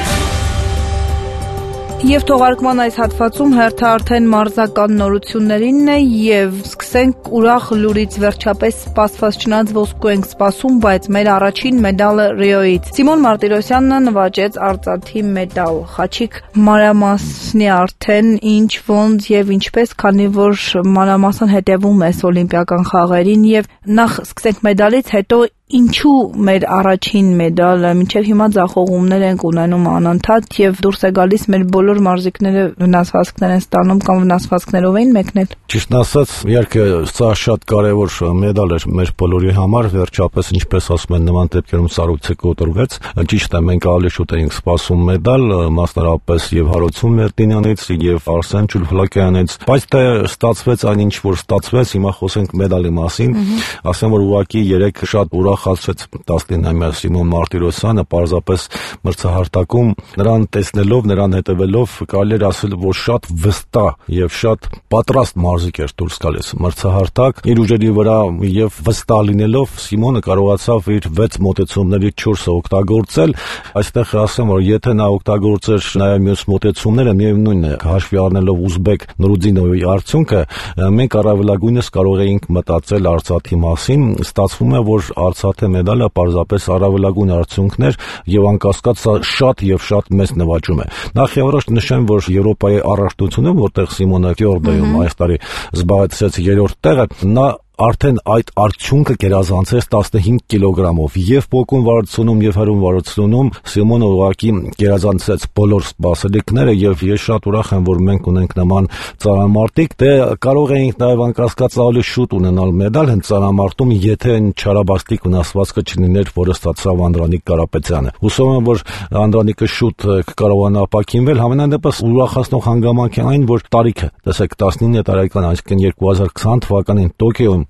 Եվ թողարկման այս հատվածում հերթը արդեն մարզական նորություններինն է եւ սկսենք ուրախ լուրից, վերջապես սպասված չնայած ոսկու ենք սպասում, բայց մեր առաջին մեդալը Ռիոյից։ Սիմոն Մարտիրոսյանը նվաճեց արծաթի մեդալ։ Խաչիկ մանրամասնի արդեն ինչ ոնց եւ ինչպես, քանի որ մանրամասն հետևում ես օլիմպիական խաղերին եւ նախ սկսենք մեդալից, հետո ինչու մեր առաջին մեդալը, մինչև հիմա ձախողումներ ենք ունենում անընդհատ եւ դուրս է գալիս մեր բոլոր մարզիկները վնասվածքներ են ստանում կամ վնասվածքներով էին մեկնել։ Ճիշտն ասած, իհարկե, սա շատ կարևոր մեդալ էր մեր բոլորի համար, վերջապես ինչպես ասում են նման դեպքերում սառույցը կոտրվեց։ Ճիշտ է, մենք ավելի շուտ էինք սպասում մեդալ, մասնարարապես եւ Հարություն Մերտինյանից եւ Արսեն Չուլֆլակյանից, բայց դե ստացվեց այն ինչ որ ստացվեց, հիմա խոսենք մեդալի մասին։ Ասեմ որ ուղղակի 3 շատ ուրախացրեց 19-ամյա Սիմոն Մարտիրոսյանը, պարզապես մրցահարտակում նրան տեսնելով, նրան հետևելով կարելի էր ասել, որ շատ վստահ եւ շատ պատրաստ մարզիկ էր դուրս գալիս մրցահարտակ, իր ուժերի վրա եւ վստահ լինելով Սիմոնը կարողացավ իր 6 մոտեցումների 4-ը օգտագործել։ Այստեղ ասեմ, որ եթե նա օգտագործեր նաեւ մյուս մոտեցումները, միևնույնն է, հաշվի առնելով ուզբեկ Նուրուդինովի արդյունքը, մենք առավելագույնս կարող էինք մտածել արծաթի մասին։ Ստացվում է, որ արծաթե մեդալը պարզապես առավելագույն արդյունքներ եւ անկասկած շատ եւ շատ մեծ նվաճում է։ Նախ եւ առաջ նշեմ, որ Եվրոպայի առաջնությունը, որտեղ Սիմոնը Ֆյորդոյում այս տարի զբաղեցրեց 3-րդ տեղը, նա արդեն այդ արդյունքը գերազանցեց 15 կիլոգրամով եւ փոքուն վարությունում եւ հրում վարությունում Սիմոնը ուղղակի գերազանցեց բոլոր սպասելիքները եւ ես շատ ուրախ եմ, որ մենք ունենք նման ծանրամարտիկ, դե կարող էինք նաեւ անկասկած ավելի շուտ ունենալ մեդալ հենց ծանրամարտում, եթե չարաբաստիկ վնասվածքը չլիներ, որը ստացավ Անդրանիկ Կարապետյանը։ Հուսով եմ, որ Անդրանիկը շուտ կկարողանա ապաքինվել, համենայն դեպս ուրախացնող հանգամանք է այն, որ տարիքը, տեսեք 19 տարեկան, այսինքն 2020 թվականին Տոկիոյում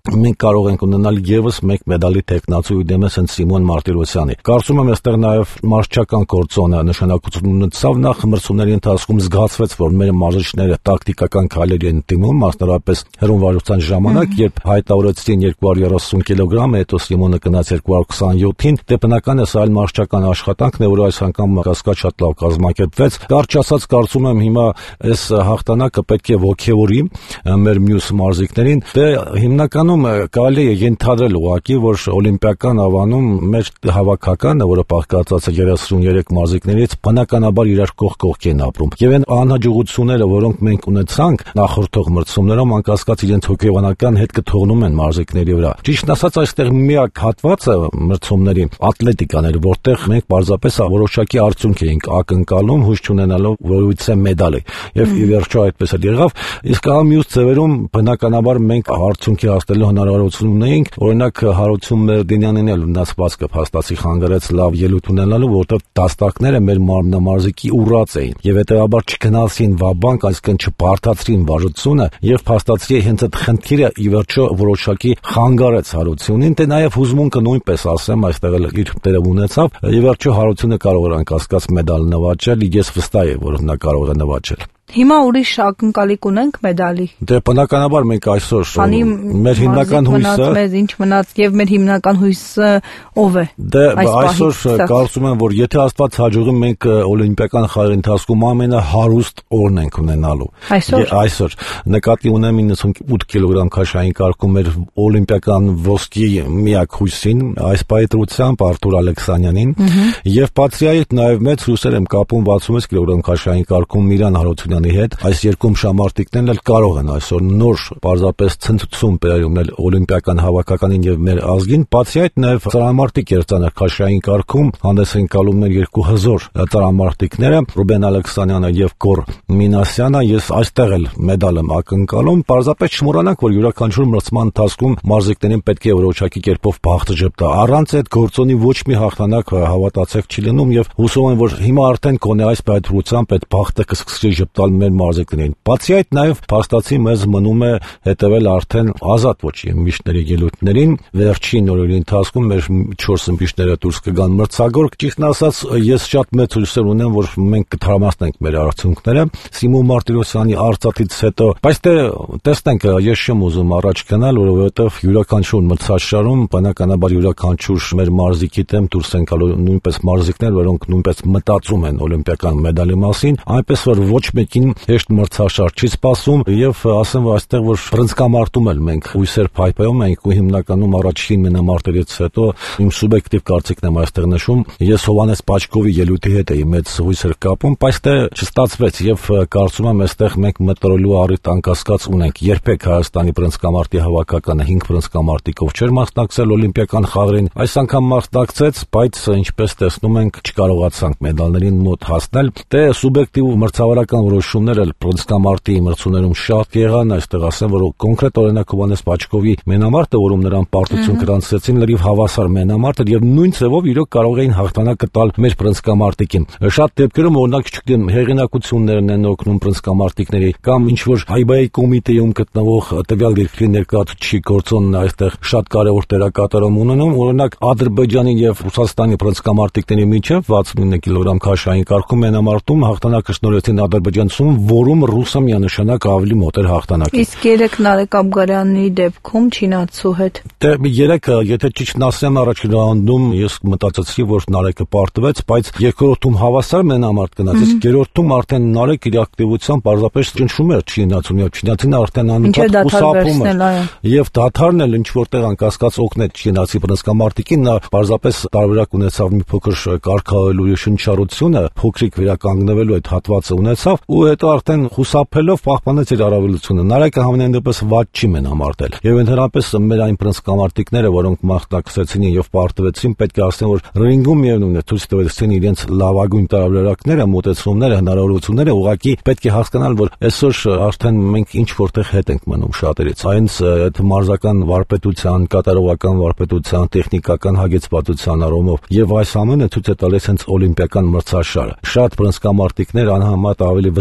մենք կարող ենք ունենալ եւս մեկ մեդալի տեխնացու դեմս են Սիմոն Մարտիրոսյանի։ Կարծում եմ այստեղ նաեւ մարզչական կորձոնը նշանակություն ունեցավ, նախ մրցումների ընթացքում զգացվեց, որ մեր մարզիչները տակտիկական քայլեր են դիմում, մասնավորապես հեռուն վարության ժամանակ, երբ հայտարարեցին 230 կիլոգրամ, հետո Սիմոնը գնաց 227-ին, դե բնական է սա այլ մարզչական աշխատանքն է, որ այս անգամ կասկած շատ լավ կազմակերպվեց։ Կարճ ասած, կարծում եմ հիմա այս հաղթանակը պետք է ոգևորի մեր մյուս մարզիկներին, դե հիմնականում կարելի է ենթադրել ուղղակի, որ օլիմպիական ավանում մեր հավաքականը, որը բաղկացած է 33 մարզիկներից, բնականաբար իրար կողք են ապրում։ Եվ այն անհաջողությունները, որոնք մենք ունեցանք նախորդող մրցումներում, անկասկած իրենց հոգեբանական հետ կթողնում են մարզիկների վրա։ Ճիշտն ասած, այստեղ միակ հատվածը մրցումների ատլետիկան էր, որտեղ մենք պարզապես որոշակի արդյունք էինք ակնկալում, հույս չունենալով որևիցե մեդալի։ Եվ ի վերջո այդպես էլ եղավ։ Իսկ մյուս ձևերում բնականաբար մենք արդյունքի հասնելու հնարավորություն ունեինք, օրինակ Հարություն Մերդենյանին էլ վնասվածքը փաստացի խանգարեց լավ ելույթ ունենալու, որտեղ դաստակները մեր մարմնամարզիկի ուռած էին եւ հետեւաբար չգնացին վաբանկ, այսինքն չբարթացրին վարժությունը եւ փաստացի հենց այդ խնդիրը ի վերջո որոշակի խանգարեց Հարությունին, դե նաեւ հուզմունքը նույնպես ասեմ այստեղ էլ իր տերը ունեցավ, ի վերջո Հարությունը կարող էր անկասկած մեդալ նվաճել, ես վստահ եմ, որ նա կարող է նվաճել։ Հիմա ուրիշ ակնկալիք ունենք մեդալի։ Դե բնականաբար մենք այսօր մեր հիմնական հույսը մեզ ինչ մնաց եւ մեր հիմնական հույսը ով է։ Դե այսօր կարծում եմ, որ եթե Աստված հաջողի, մենք օլիմպիական խաղերի ընթացքում ամենահարուստ օրն ենք ունենալու։ Այսօր նկատի ունեմ 98 կիլոգրամ քաշային կարգում մեր օլիմպիական ոսկի միակ հույսին, այս պայծրությամբ Արթուր Ալեքսանյանին, եւ բացի այդ նաեւ մեծ հույսեր եմ կապում 66 կիլոգրամ քաշային կարգում Միրան Հարությունյանի հետ։ Այս երկու շամարտիկներն էլ կարող են այսօր նոր պարզապես ցնցություն բերել օլիմպիական հավաքականին եւ մեր ազգին։ Բացի այդ նաեւ ծարամարտիկ երծանր քաշային կարգում հանդես են գալու մեր երկու հզոր ծարամարտիկները Ռուբեն Ալեքսանյանը եւ Գոր Մինասյանը։ Ես այստեղ էլ մեդալ եմ ակնկալում։ Պարզապես չմոռանանք, որ յուրաքանչյուր մրցման ընթացքում մարզիկներին պետք է որոշակի կերպով բախտ ժպտա։ Առանց այդ գործոնի ոչ մի հաղթանակ հավատացեք չի լինում եւ հուսով եմ, որ հիմա արդեն կոնե այս պայթրությամբ այդ բախտը կսկսի ժպտալ մեր մարզիկներին։ Բացի այդ նաեւ փաստացի մեզ մնում է հետեւել արդեն ազատ ոչի ըմբիշների ելույթներին։ Վերջին օրերի ընթացքում մեր 4 ըմբիշները դուրս կգան մրցակցորդ։ Ճիշտն ասած, ես շատ մեծ հույսեր ունեմ, որ մենք կթարմացնենք մեր արդյունքները Սիմոն Մարտիրոսյանի արծաթից հետո, բայց տեսնենք, ես չեմ ուզում առաջ գնալ, որովհետև յուրաքանչյուր մրցաշարում բնականաբար յուրաքանչյուր մեր մարզիկի դեմ դուրս են գալու նույնպես մարզիկներ, որոնք նույնպես մտածում են օլիմպիական մեդալի մասին, այնպես որ ոչ մեկին հեշտ մրցաշար չի սպասում եւ ասեմ, որ այստեղ որ բռնցքամարտում էլ մենք հույսեր փայփայում ենք ու հիմնականում առաջին մենամարտերից հետո իմ սուբյեկտիվ կարծիքն եմ այստեղ նշում, ես Հովհաննես Պաչկովի ելույթի հետ էի մեծ հույսեր կապում, բայց դե չստացվեց եւ կարծում եմ այստեղ մենք մտորելու առիթ անկասկած ունենք։ Երբեք Հայաստանի բռնցքամարտի հավաքականը 5 բռնցքամարտիկով չէր մասնակցել օլիմպիական խաղերին, այս անգամ մասնակցեց, բայց ինչպես տեսնում ենք չկարողացանք մեդալներին մոտ հասնել։ Դե սուբյեկտիվ մրցավարական որոշումներ էլ բռնցքամարտի մրցումներում շատ եղան, այստեղ ասեմ, որ կոնկրետ օրինակ Հովհաննես Պաչկովի մենամարտը, որում նրան պարտություն գրանցեցին, լրիվ հավասար մենամարտ էր եւ նույն ձևով իրոք կարող էին հաղթանակը տալ մեր բռնցքամարտիկին։ Շատ դեպքերում օրինակ չգիտեմ հեղինակություններն են օգնում բռնցքամարտիկների կամ ինչ որ հայբայի կոմիտեում գտնվող տվյալ երկրի ներկայացուցիչի գործոնն այստեղ շատ կարևոր դերակատարում ունենում։ Օրինակ Ադրբեջանի եւ Ռուսաստանի բռնցքամարտիկների միջև 69 կիլոգրամ քաշային կարգում մենամարտում հաղթանակը շնորհեցին ադրբեջանցուն, որում ռուսը միանշանակ ավելի մոտ էր հաղթանակին։ Իսկ երեք Նարեկ Աբգարյանի դեպքում չինացու հետ։ Դե երեքը, եթե ճիշտն ասեմ, առաջին ռաունդում ես մտածեցի, որ Նարեկը պարտվեց, բայց երկրորդում հավասար մենամարտ գնաց, իսկ երրորդում արդեն Նարեկ իր ակտիվությամբ պարզապես ճնշում էր չինացուն, եւ չինացին արդեն անընդհատ խուսափում էր։ Եվ դաթարն էլ ինչ որտեղ անկասկած օգնեց չինացի բռնցքամարտիկին, նա պարզապես տարբերակ ունեցավ մի փոքր կարգավորելու շնչառությունը, փոքրիկ վերականգնվելու այդ հատվածը ունեցավ ու հետո արդեն խուսափելով պահպանեց իր առավելությունը։ Նարեկը համենայն դեպս վատ չի մենամարտել։ Եվ ընդհանրապես մեր այն բռնցքամարտիկները, որոնք մասնակցեցին եւ պարտվեցին, պետք է ասեմ, որ ռինգում միևնույն է ցույց տվեցին իրենց լավագույն տարբերակները, մոտեցումները, հնարավորությունները, ուղղակի պետք է հասկանալ, որ այսօր արդեն մենք ինչ որտեղ հետ ենք մնում շատերից։ Այնց այդ մարզական վարպետության, կատարողական վարպետության, տեխնիկական հագեցվածության առումով եւ այս ամենը ցույց է տալիս հենց օլիմպիական մրցաշարը։ Շատ բռնցքամարտիկներ անհամեմատ ավելի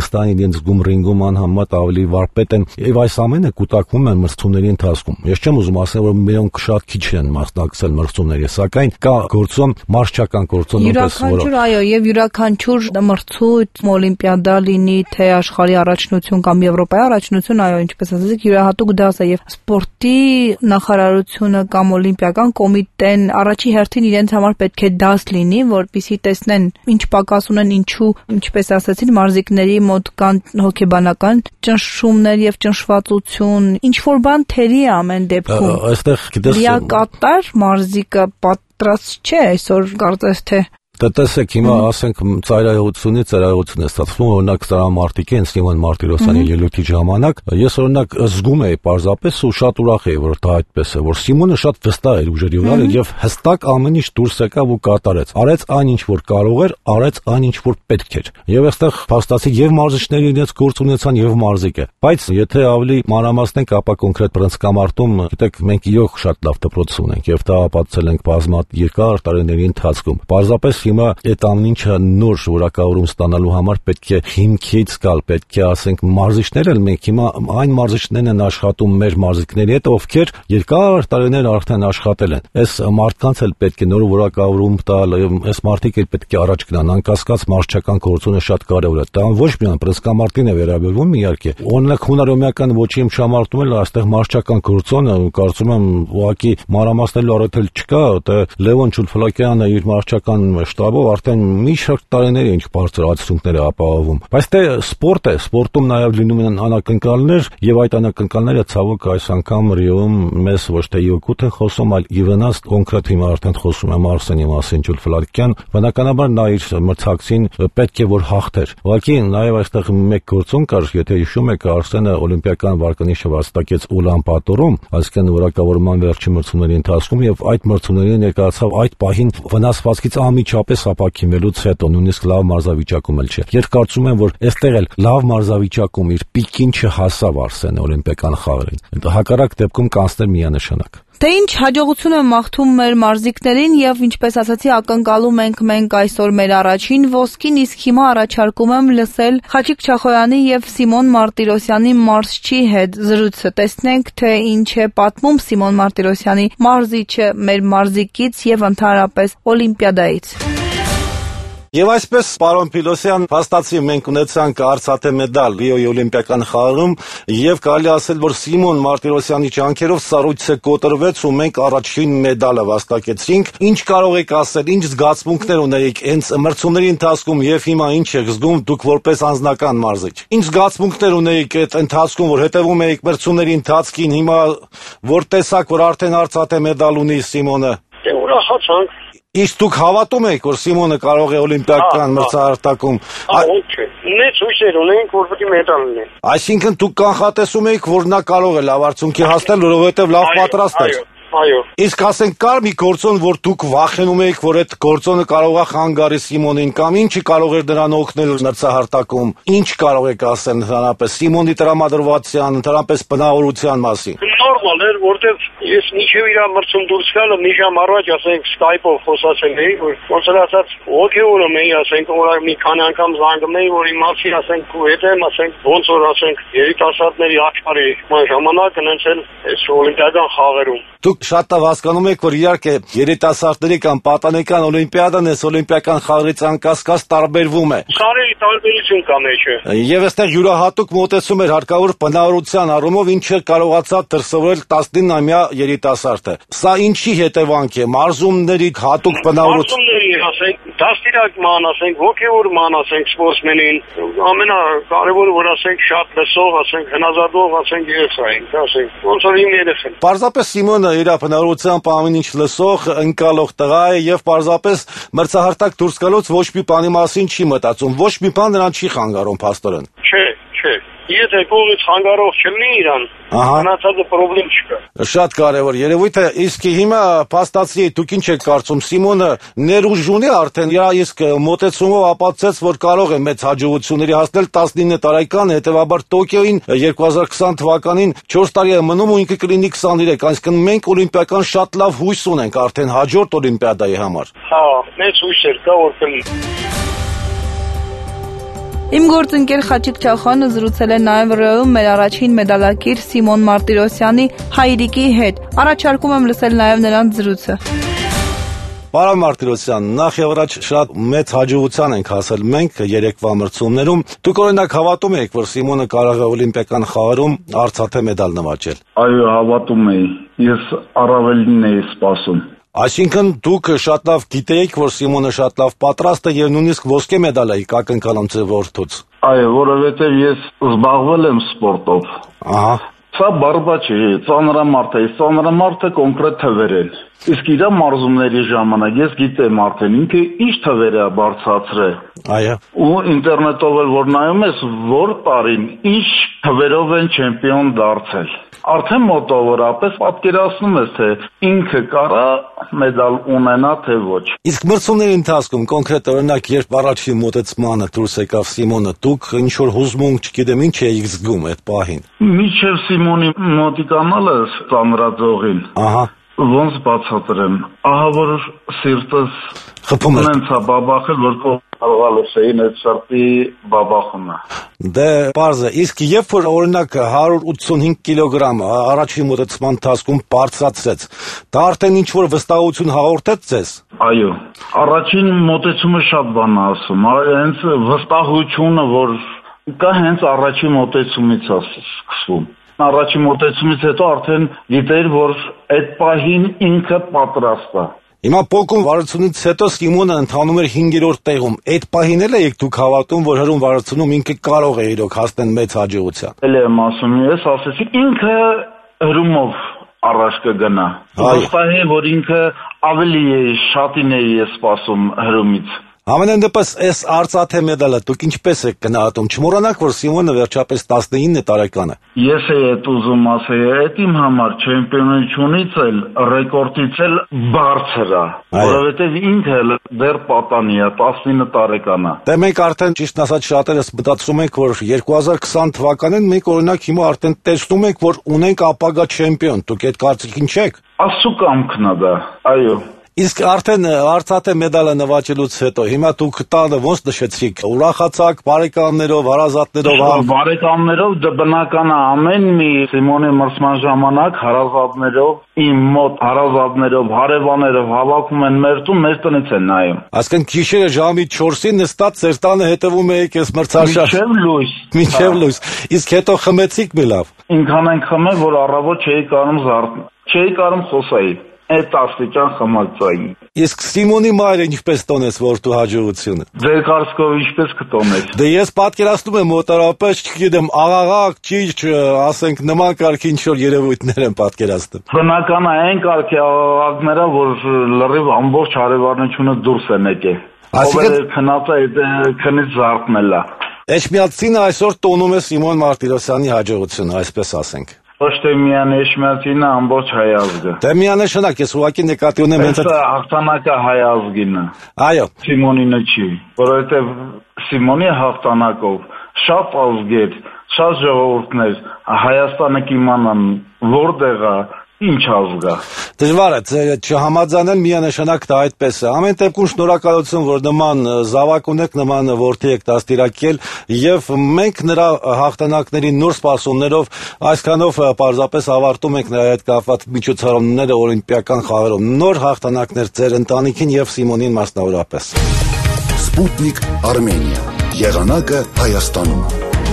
Հայաստանի իրենց զգում ռինգում անհամեմատ ավելի վարպետ են եւ այս ամենը կուտակվում է մրցումների ընթացքում։ Ես չեմ ուզում ասել, որ մենոնք շատ քիչ են մասնակցել մրցումների, սակայն կա գործում մարշչական գործում յուրաքանչյուր այո եւ յուրաքանչյուր մրցույթ օլիմպիադա լինի թե աշխարհի առաջնություն կամ Եվրոպայի առաջնություն, այո, ինչպես ասացիք, յուրահատուկ դաս է եւ սպորտի նախարարությունը կամ օլիմպիական կոմիտեն առաջի հերթին իրենց համար պետք է դաս լինի, որպեսզի տեսնեն ինչ պակաս ունեն, ինչու, ինչպես ասացին, մարզիկների մոտ կան հոգեբանական ճնշումներ եւ ճնշվածություն, ինչ որ բան թերի է ամեն դեպքում։ Այստեղ գիտես լիակատար մարզիկը պատրաստ չէ այսօր կարծես թե Տեսեք, հիմա ասենք ծայրահեղությունից ծայրահեղություն է ստացվում, օրինակ Սարամարտիկի Սիմոն Մարտիրոսյանի ելույթի ժամանակ ես օրինակ զգում էի պարզապես ու շատ ուրախ էի, որ դա այդպես է, որ Սիմոնը շատ վստահ էր ուժերի վրա եւ հստակ ամեն ինչ դուրս եկավ ու կատարեց։ Արեց այն ինչ որ կարող էր, արեց այն ինչ որ պետք էր։ Եվ այստեղ փաստացի եւ մարզիչները իրենց գործ ունեցան եւ մարզիկը։ Բայց եթե ավելի մանրամասնենք, ապա կոնկրետ բռնցքամարտում, գիտեք, մենք իրոք շատ լավ դպրոց ունենք եւ դա ապացուցել ենք բազմաթիվ երկար տարիների ընթացքում։ Պարզապես հիմա այդ ամեն ինչը նոր որակավորում ստանալու համար պետք է հիմքից գալ, պետք է ասենք մարզիչներ էլ մենք հիմա այն մարզիչներն են աշխատում մեր մարզիկների հետ, ովքեր երկար տարիներ արդեն աշխատել են։ Այս մարդկանց էլ պետք է նոր որակավորում տալ, այս մարդիկ էլ պետք է առաջ գնան, անկասկած մարզչական գործունեությունը շատ կարևոր է։ Դա ոչ միայն բռնցքամարտին է վերաբերվում, իհարկե։ Օրինակ հունարոմեական ոչի շամարտում էլ այստեղ մարզչական գործունեությունը կարծում եմ ուղղակի մանրամասնելու առիթ չկա, թե Լևոն Չուլֆլակյանը իր մարզչական շտաբով արդեն մի շարք տարիներ ինչ բարձր արդյունքներ է ապահովում։ Բայց դե սպորտ է, սպորտում նաև լինում են անակնկալներ եւ այդ անակնկալները ցավոք այս անգամ Ռիոում մեզ ոչ թե իօգուտ են խոսում, այլ իվնաս կոնկրետ հիմա արդեն խոսում եմ Արսենի մասին Չուլֆլակյան, բնականաբար նա իր մրցակցին պետք է որ հաղթեր։ Ուղղակի նաև այստեղ մեկ գործոն կար, եթե հիշում եք, Արսենը օլիմպիական վարկանիշը վաստակեց Ուլան-Բաթորում, այսինքն որակավորման վերջին մրցումների ընթացքում եւ այդ մրցումների ներկայացավ այդ պահին վնասվածքից անմիջապես ապակինվելուց հետո նույնիսկ լավ մարզավիճակում էլ չէ։ Ես կարծում եմ, որ այստեղ էլ լավ մարզավիճակում իր պիկին չհասավ Արսենը օլիմպիական խաղերին։ Հակառակ դեպքում կանցներ միանշանակ։ Թե ինչ հաջողություն եմ մաղթում մեր մարզիկներին եւ ինչպես ասացի ակնկալում ենք մենք այսօր մեր առաջին ոսկին, իսկ հիմա առաջարկում եմ լսել Խաչիկ Չախոյանի եւ Սիմոն Մարտիրոսյանի մարզչի հետ զրույցը։ Տեսնենք թե ինչ է պատմում Սիմոն Մարտիրոսյանի մարզիչը մեր մարզիկից եւ ընդհանրապես օլիմպիադայից։ Եվ այսպես, պարոն Փիլոսյան, փաստացի մենք ունեցանք արծաթե մեդալ Ռիոյի օլիմպիական խաղերում եւ կարելի ասել, որ Սիմոն Մարտիրոսյանի ջանքերով սառույցը կոտրվեց ու մենք առաջին մեդալը վաստակեցինք։ Ինչ կարող եք ասել, ինչ զգացմունքներ ունեիք հենց մրցումների ընթացքում եւ հիմա ինչ եք զգում դուք որպես անձնական մարզիչ։ Ինչ զգացմունքներ ունեիք այդ ընթացքում, որ հետևում էիք մրցումների ընթացքին, հիմա որ տեսաք, որ արդեն արծաթե մեդալ ունի Սիմոնը։ Դե ուրախացանք։ Իսկ դուք հավատում եք, որ Սիմոնը կարող է օլիմպիական մրցաշարում։ Ոչ, մեծ հույսեր ունենք, որ պետք է մեդալ ունի։ Այսինքն դուք կանխատեսում եք, որ նա կարող է լավ արդյունքի հասնել, որովհետև լավ պատրաստ է։ Այո։ Իսկ ասենք կար մի գործոն, որ դուք վախենում եք, որ այդ գործոնը կարող է խանգարի Սիմոնին կամ ինչը կարող էր նրան օգնել մրցահարտակում։ Ինչ կարող եք ասել ընդհանրապես Սիմոնի տրամադրվածության, ընդհանրապես բնավորության մասին։ Նորմալ էր, որտեղ ես միջև իր մրցում դուրս գալը մի ժամ առաջ, ասենք Skype-ով խոսացել էի, որ ոնց էլ ասած ոգևորում էի, ասենք որ մի քանի անգամ զանգում էի, որ իմացի, ասենք ու հետ եմ, ասենք ոնց որ ասենք երիտասարդների աշխարհի ժամանակ գնացել այս օլիմպիադան խաղերում։ Դուք շատ լավ հասկանում եք, որ իհարկե երիտասարդների կամ պատանեկան օլիմպիադան այս օլիմպիական խաղերից անկասկած տարբերվում է։ Սարի տարբերություն կա մեջը։ Եվ այստեղ յուրահատուկ մոտեցում էր հարկավոր բնավորության առումով, ինչը կարողացավ դրսևորել 19-ամյա երիտասարդը։ Սա ինչի հետևանք է, մարզումների հատուկ բնավորություն։ Մարզումների, ասենք, դաստիարակման, ասենք, ոգևորման, ասենք, սպորտսմենին, ամենակարևորը, որ ասենք, շատ լսող, ասենք, հնազանդող, ասենք, երեխային, ասենք, ոնց որ իմ երեխան։ Պարզապես Սիմոնը իր բնավորությամբ ամեն ինչ լսող, ընկալող տղա է եւ պարզապես մրցահարտակ դուրս գալուց ոչ մի բանի մասին չի մտածում, ոչ մի բան նրան չի խանգարում փաստորեն։ Չէ։ Եթե կողից խանգարող չլինի իրան, մնացածը խնդրեմ չկա։ Շատ կարևոր երևույթ է, իսկ հիմա փաստացի դուք ինչ եք կարծում, Սիմոնը ներուժ ունի արդեն, իսկ մոտեցումով ապացուցեց, որ կարող է մեծ հաջողությունների հասնել 19 տարեկան, հետեւաբար Տոկիոյին 2020 թվականին 4 տարի է մնում ու ինքը կլինի 23, այսինքն մենք օլիմպիական շատ լավ հույս ունենք արդեն հաջորդ օլիմպիադայի համար։ Հա, մեծ հույսեր կա որ կլինի։ Իմ գործընկեր Խաչիկ Չախյանը զրուցել է նաև ՌԸ-ում մեր առաջին մեդալակիր Սիմոն Մարտիրոսյանի հայրիկի հետ։ Առաջարկում եմ լսել նաև նրանց զրույցը։ Պարոն Մարտիրոսյան, նախ եւ առաջ շատ մեծ հաջողության ենք հասել մենք երեկվա մրցումներում։ Դուք օրինակ հավատում եք, որ Սիմոնը կարող է օլիմպիական խաղերում արծաթե մեդալ նվաճել։ Այո, հավատում եի։ Ես առավելին էի սպասում։ Այսինքն դուք շատ լավ գիտեիք, որ Սիմոնը շատ լավ պատրաստ է եւ նույնիսկ ոսկե մեդալ եք ակնկալում ձեր որդուց։ Այո, որովհետեւ ես զբաղվել եմ սպորտով։ Ահա։ Սա բարբա չէ, ծանրամարդ է, ծանրամարդը կոնկրետ թվեր են։ Իսկ իր մարզումների ժամանակ ես գիտեմ արդեն ինքը ինչ թվեր է բարձրացրել։ Այո։ Ու ինտերնետով էլ որ նայում ես, որ տարին ինչ թվերով են չեմպիոն դարձել։ Արդեն մոտավորապես պատկերացնում ես, թե ինքը կարա մեդալ ունենա, թե ոչ։ Իսկ մրցումների ընթացքում կոնկրետ օրինակ երբ առաջին մոտեցմանը դուրս եկավ Սիմոնը, դուք ինչ որ հուզմունք, չգիտեմ, ինչ էիք զգում այդ պահին։ Մինչև Սիմոնի մոտիկանալը ծանրաձողին։ Ահա։ Ոնց բացատրեմ, ահա որ սիրտս խփում է։ Նենց է բաբախել, որ կարող է լսեին այդ սրտի բաբախումը։ Դե պարզ է, իսկ երբ որ օրինակ 185 կիլոգրամ առաջին մոտեցման ընթացքում բարձրացրեց, դա արդեն ինչ որ վստահություն հաղորդեց ձեզ։ Այո, առաջին մոտեցումը շատ բան է ասում, հենց վստահությունը, որ կա հենց առաջին մոտեցումից է սկսվում։ Առաջին մոտեցումից հետո արդեն գիտեր, որ այդ պահին ինքը պատրաստ է։ Հիմա փոքր վարությունից հետո Սիմոնը ընթանում էր 5-րդ տեղում։ Այդ պահին էլ եք դուք հավատում, որ հրում վարությունում ինքը կարող է իրոք հասնել մեծ հաջողության։ Էլ եմ ասում, ես ասեցի, ինքը հրումով առաջ կգնա։ Վստահ եմ, որ ինքը ավելի շատին է սպասում հրումից։ Ամենայն դեպս այս արծաթե մեդալը դուք ինչպես եք գնահատում։ Չմոռանաք, որ Սիմոնը վերջապես 19 տարեկան է։ Ես էի ուզում ասել, այդ իմ համար չեմպիոնությունից էլ ռեկորդից էլ բարձր է, որովհետև ինքը դեռ պատանի է, 19 տարեկան է։ Դե մենք արդեն ճիշտ ասած շատերս մտածում ենք, որ 2020 թվականին մենք օրինակ հիմա արդեն տեսնում ենք, որ ունենք ապագա չեմպիոն։ Դուք այդ կարծիքին չեք։ Աստծո կամքն է դա, այո։ Իսկ արդեն արծաթե մեդալը նվաճելուց հետո հիմա դուք տանը ոնց նշեցիք, ուրախացաք բարեկամներով, հարազատներով։ Բարեկամներով դա բնական է, ամեն մի Սիմոնի մրցման ժամանակ հարազատներով, իմ մոտ հարազատներով, հարևաններով հավաքում են մեր տուն, մեր տնից են նայում։ Այսինքն գիշերը ժամի 4-ին նստած ձեր տանը հետևում եք այս մրցաշար։ Մինչև լույս։ Իսկ հետո խմեցիք մի լավ։ Ինքան ենք խմել, որ առավոտ չէի կարում չէի կարում խոսայի։ Այդ աստիճան խմացային։ Իսկ Սիմոնի մայրը ինչպես տոնեց որդու հաջողությունը։ Ձեր կարծիքով ինչպես կտոնեց։ Դե ես պատկերացնում եմ մոտարապես, չգիտեմ, աղաղակ, ճիչ, ասենք նման կարգի ինչ որ երևույթներ են պատկերացնում։ Բնական է այն կարգի աղաղակները, որ լրիվ ամբողջ հարևանությունը դուրս են եկել։ Ովեր քնած է քնից զարթնել է։ Էջմիածինը այսօր տոնում է Սիմոն Մարտիրոսյանի հաջողությունը, այսպես ասենք։ Ոչ թե միայն Էջմիածինը, ամբողջ հայ ազգը։ Դե միանշանակ ես ուղղակի նկատի ունեմ հենց այդ հաղթանակը հայ ազգինը։ Այո։ Սիմոնինը չի, որովհետև Սիմոնի հաղթանակով շատ ազգեր, շատ ժողովուրդներ Հայաստանը կիմանան որտեղ է, ինչ ազգ է։ Դժվար է չհամաձայնել միանշանակ դա այդպես է։ Ամեն դեպքում շնորհակալություն, որ նման զավակ ունեք, նման որդի եք դաստիարակել եւ մենք նրա հաղթանակների նոր սպասումներով այսքանով պարզապես ավարտում ենք նրա հետ կապված միջոցառումները օլիմպիական խաղերում։ Նոր հաղթանակներ ձեր ընտանիքին եւ Սիմոնին մասնավորապես։ Սպուտնիկ Արմենիա։ Եղանակը Հայաստանում։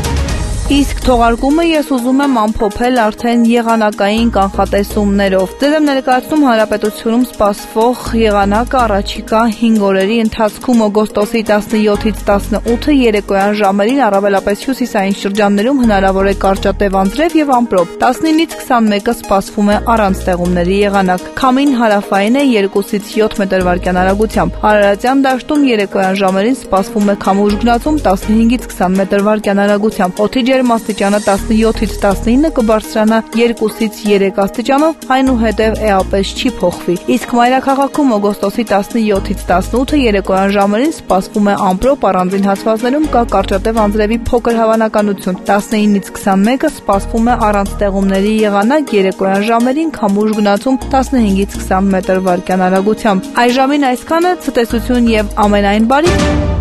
Իսկ թողարկումը ես ուզում եմ ամփոփել արդեն եղանակային կանխատեսումներով։ Ձեզ եմ ներկայացնում հանրապետությունում սպասվող եղանակը առաջիկա 5 օրերի ընթացքում օգոստոսի 17-ից 18-ը երեկոյան ժամերին առավելապես հյուսիսային շրջաններում հնարավոր է կարճատև անձրև եւ ամպրոպ։ 19-ից 21-ը սպասվում է առանց ձեղումների եղանակ։ Քամին հարավային է 2-ից 7 մետր/վայրկյան արագությամբ։ Արարատյան դաշտում երեկոյան ժամերին սպասվում է քամուշ գնացում 15-ից 20 մետր/վայրկյան արագությամբ։ Օդի ջերմաստիճանը 17-ից 19 կբարձրանա 2-ից 3 աստիճանով, այնուհետև էապես չի փոխվի։ Իսկ մայրաքաղաքում օգոստոսի 17-ից 18-ը երեկոյան ժամերին սպասվում է ամպրոպ, առանձին հատվածներում կա կարճատև անձրևի փոքր հավանականություն։ 19-ից 21-ը սպասվում է առանց ձեղումների եղանակ, երեկոյան ժամերին քամուշ գնացում 15-ից 20 մետր/վայրկյան արագությամբ։ Այժմին այսքանը, ցտեսություն եւ ամենայն բարի։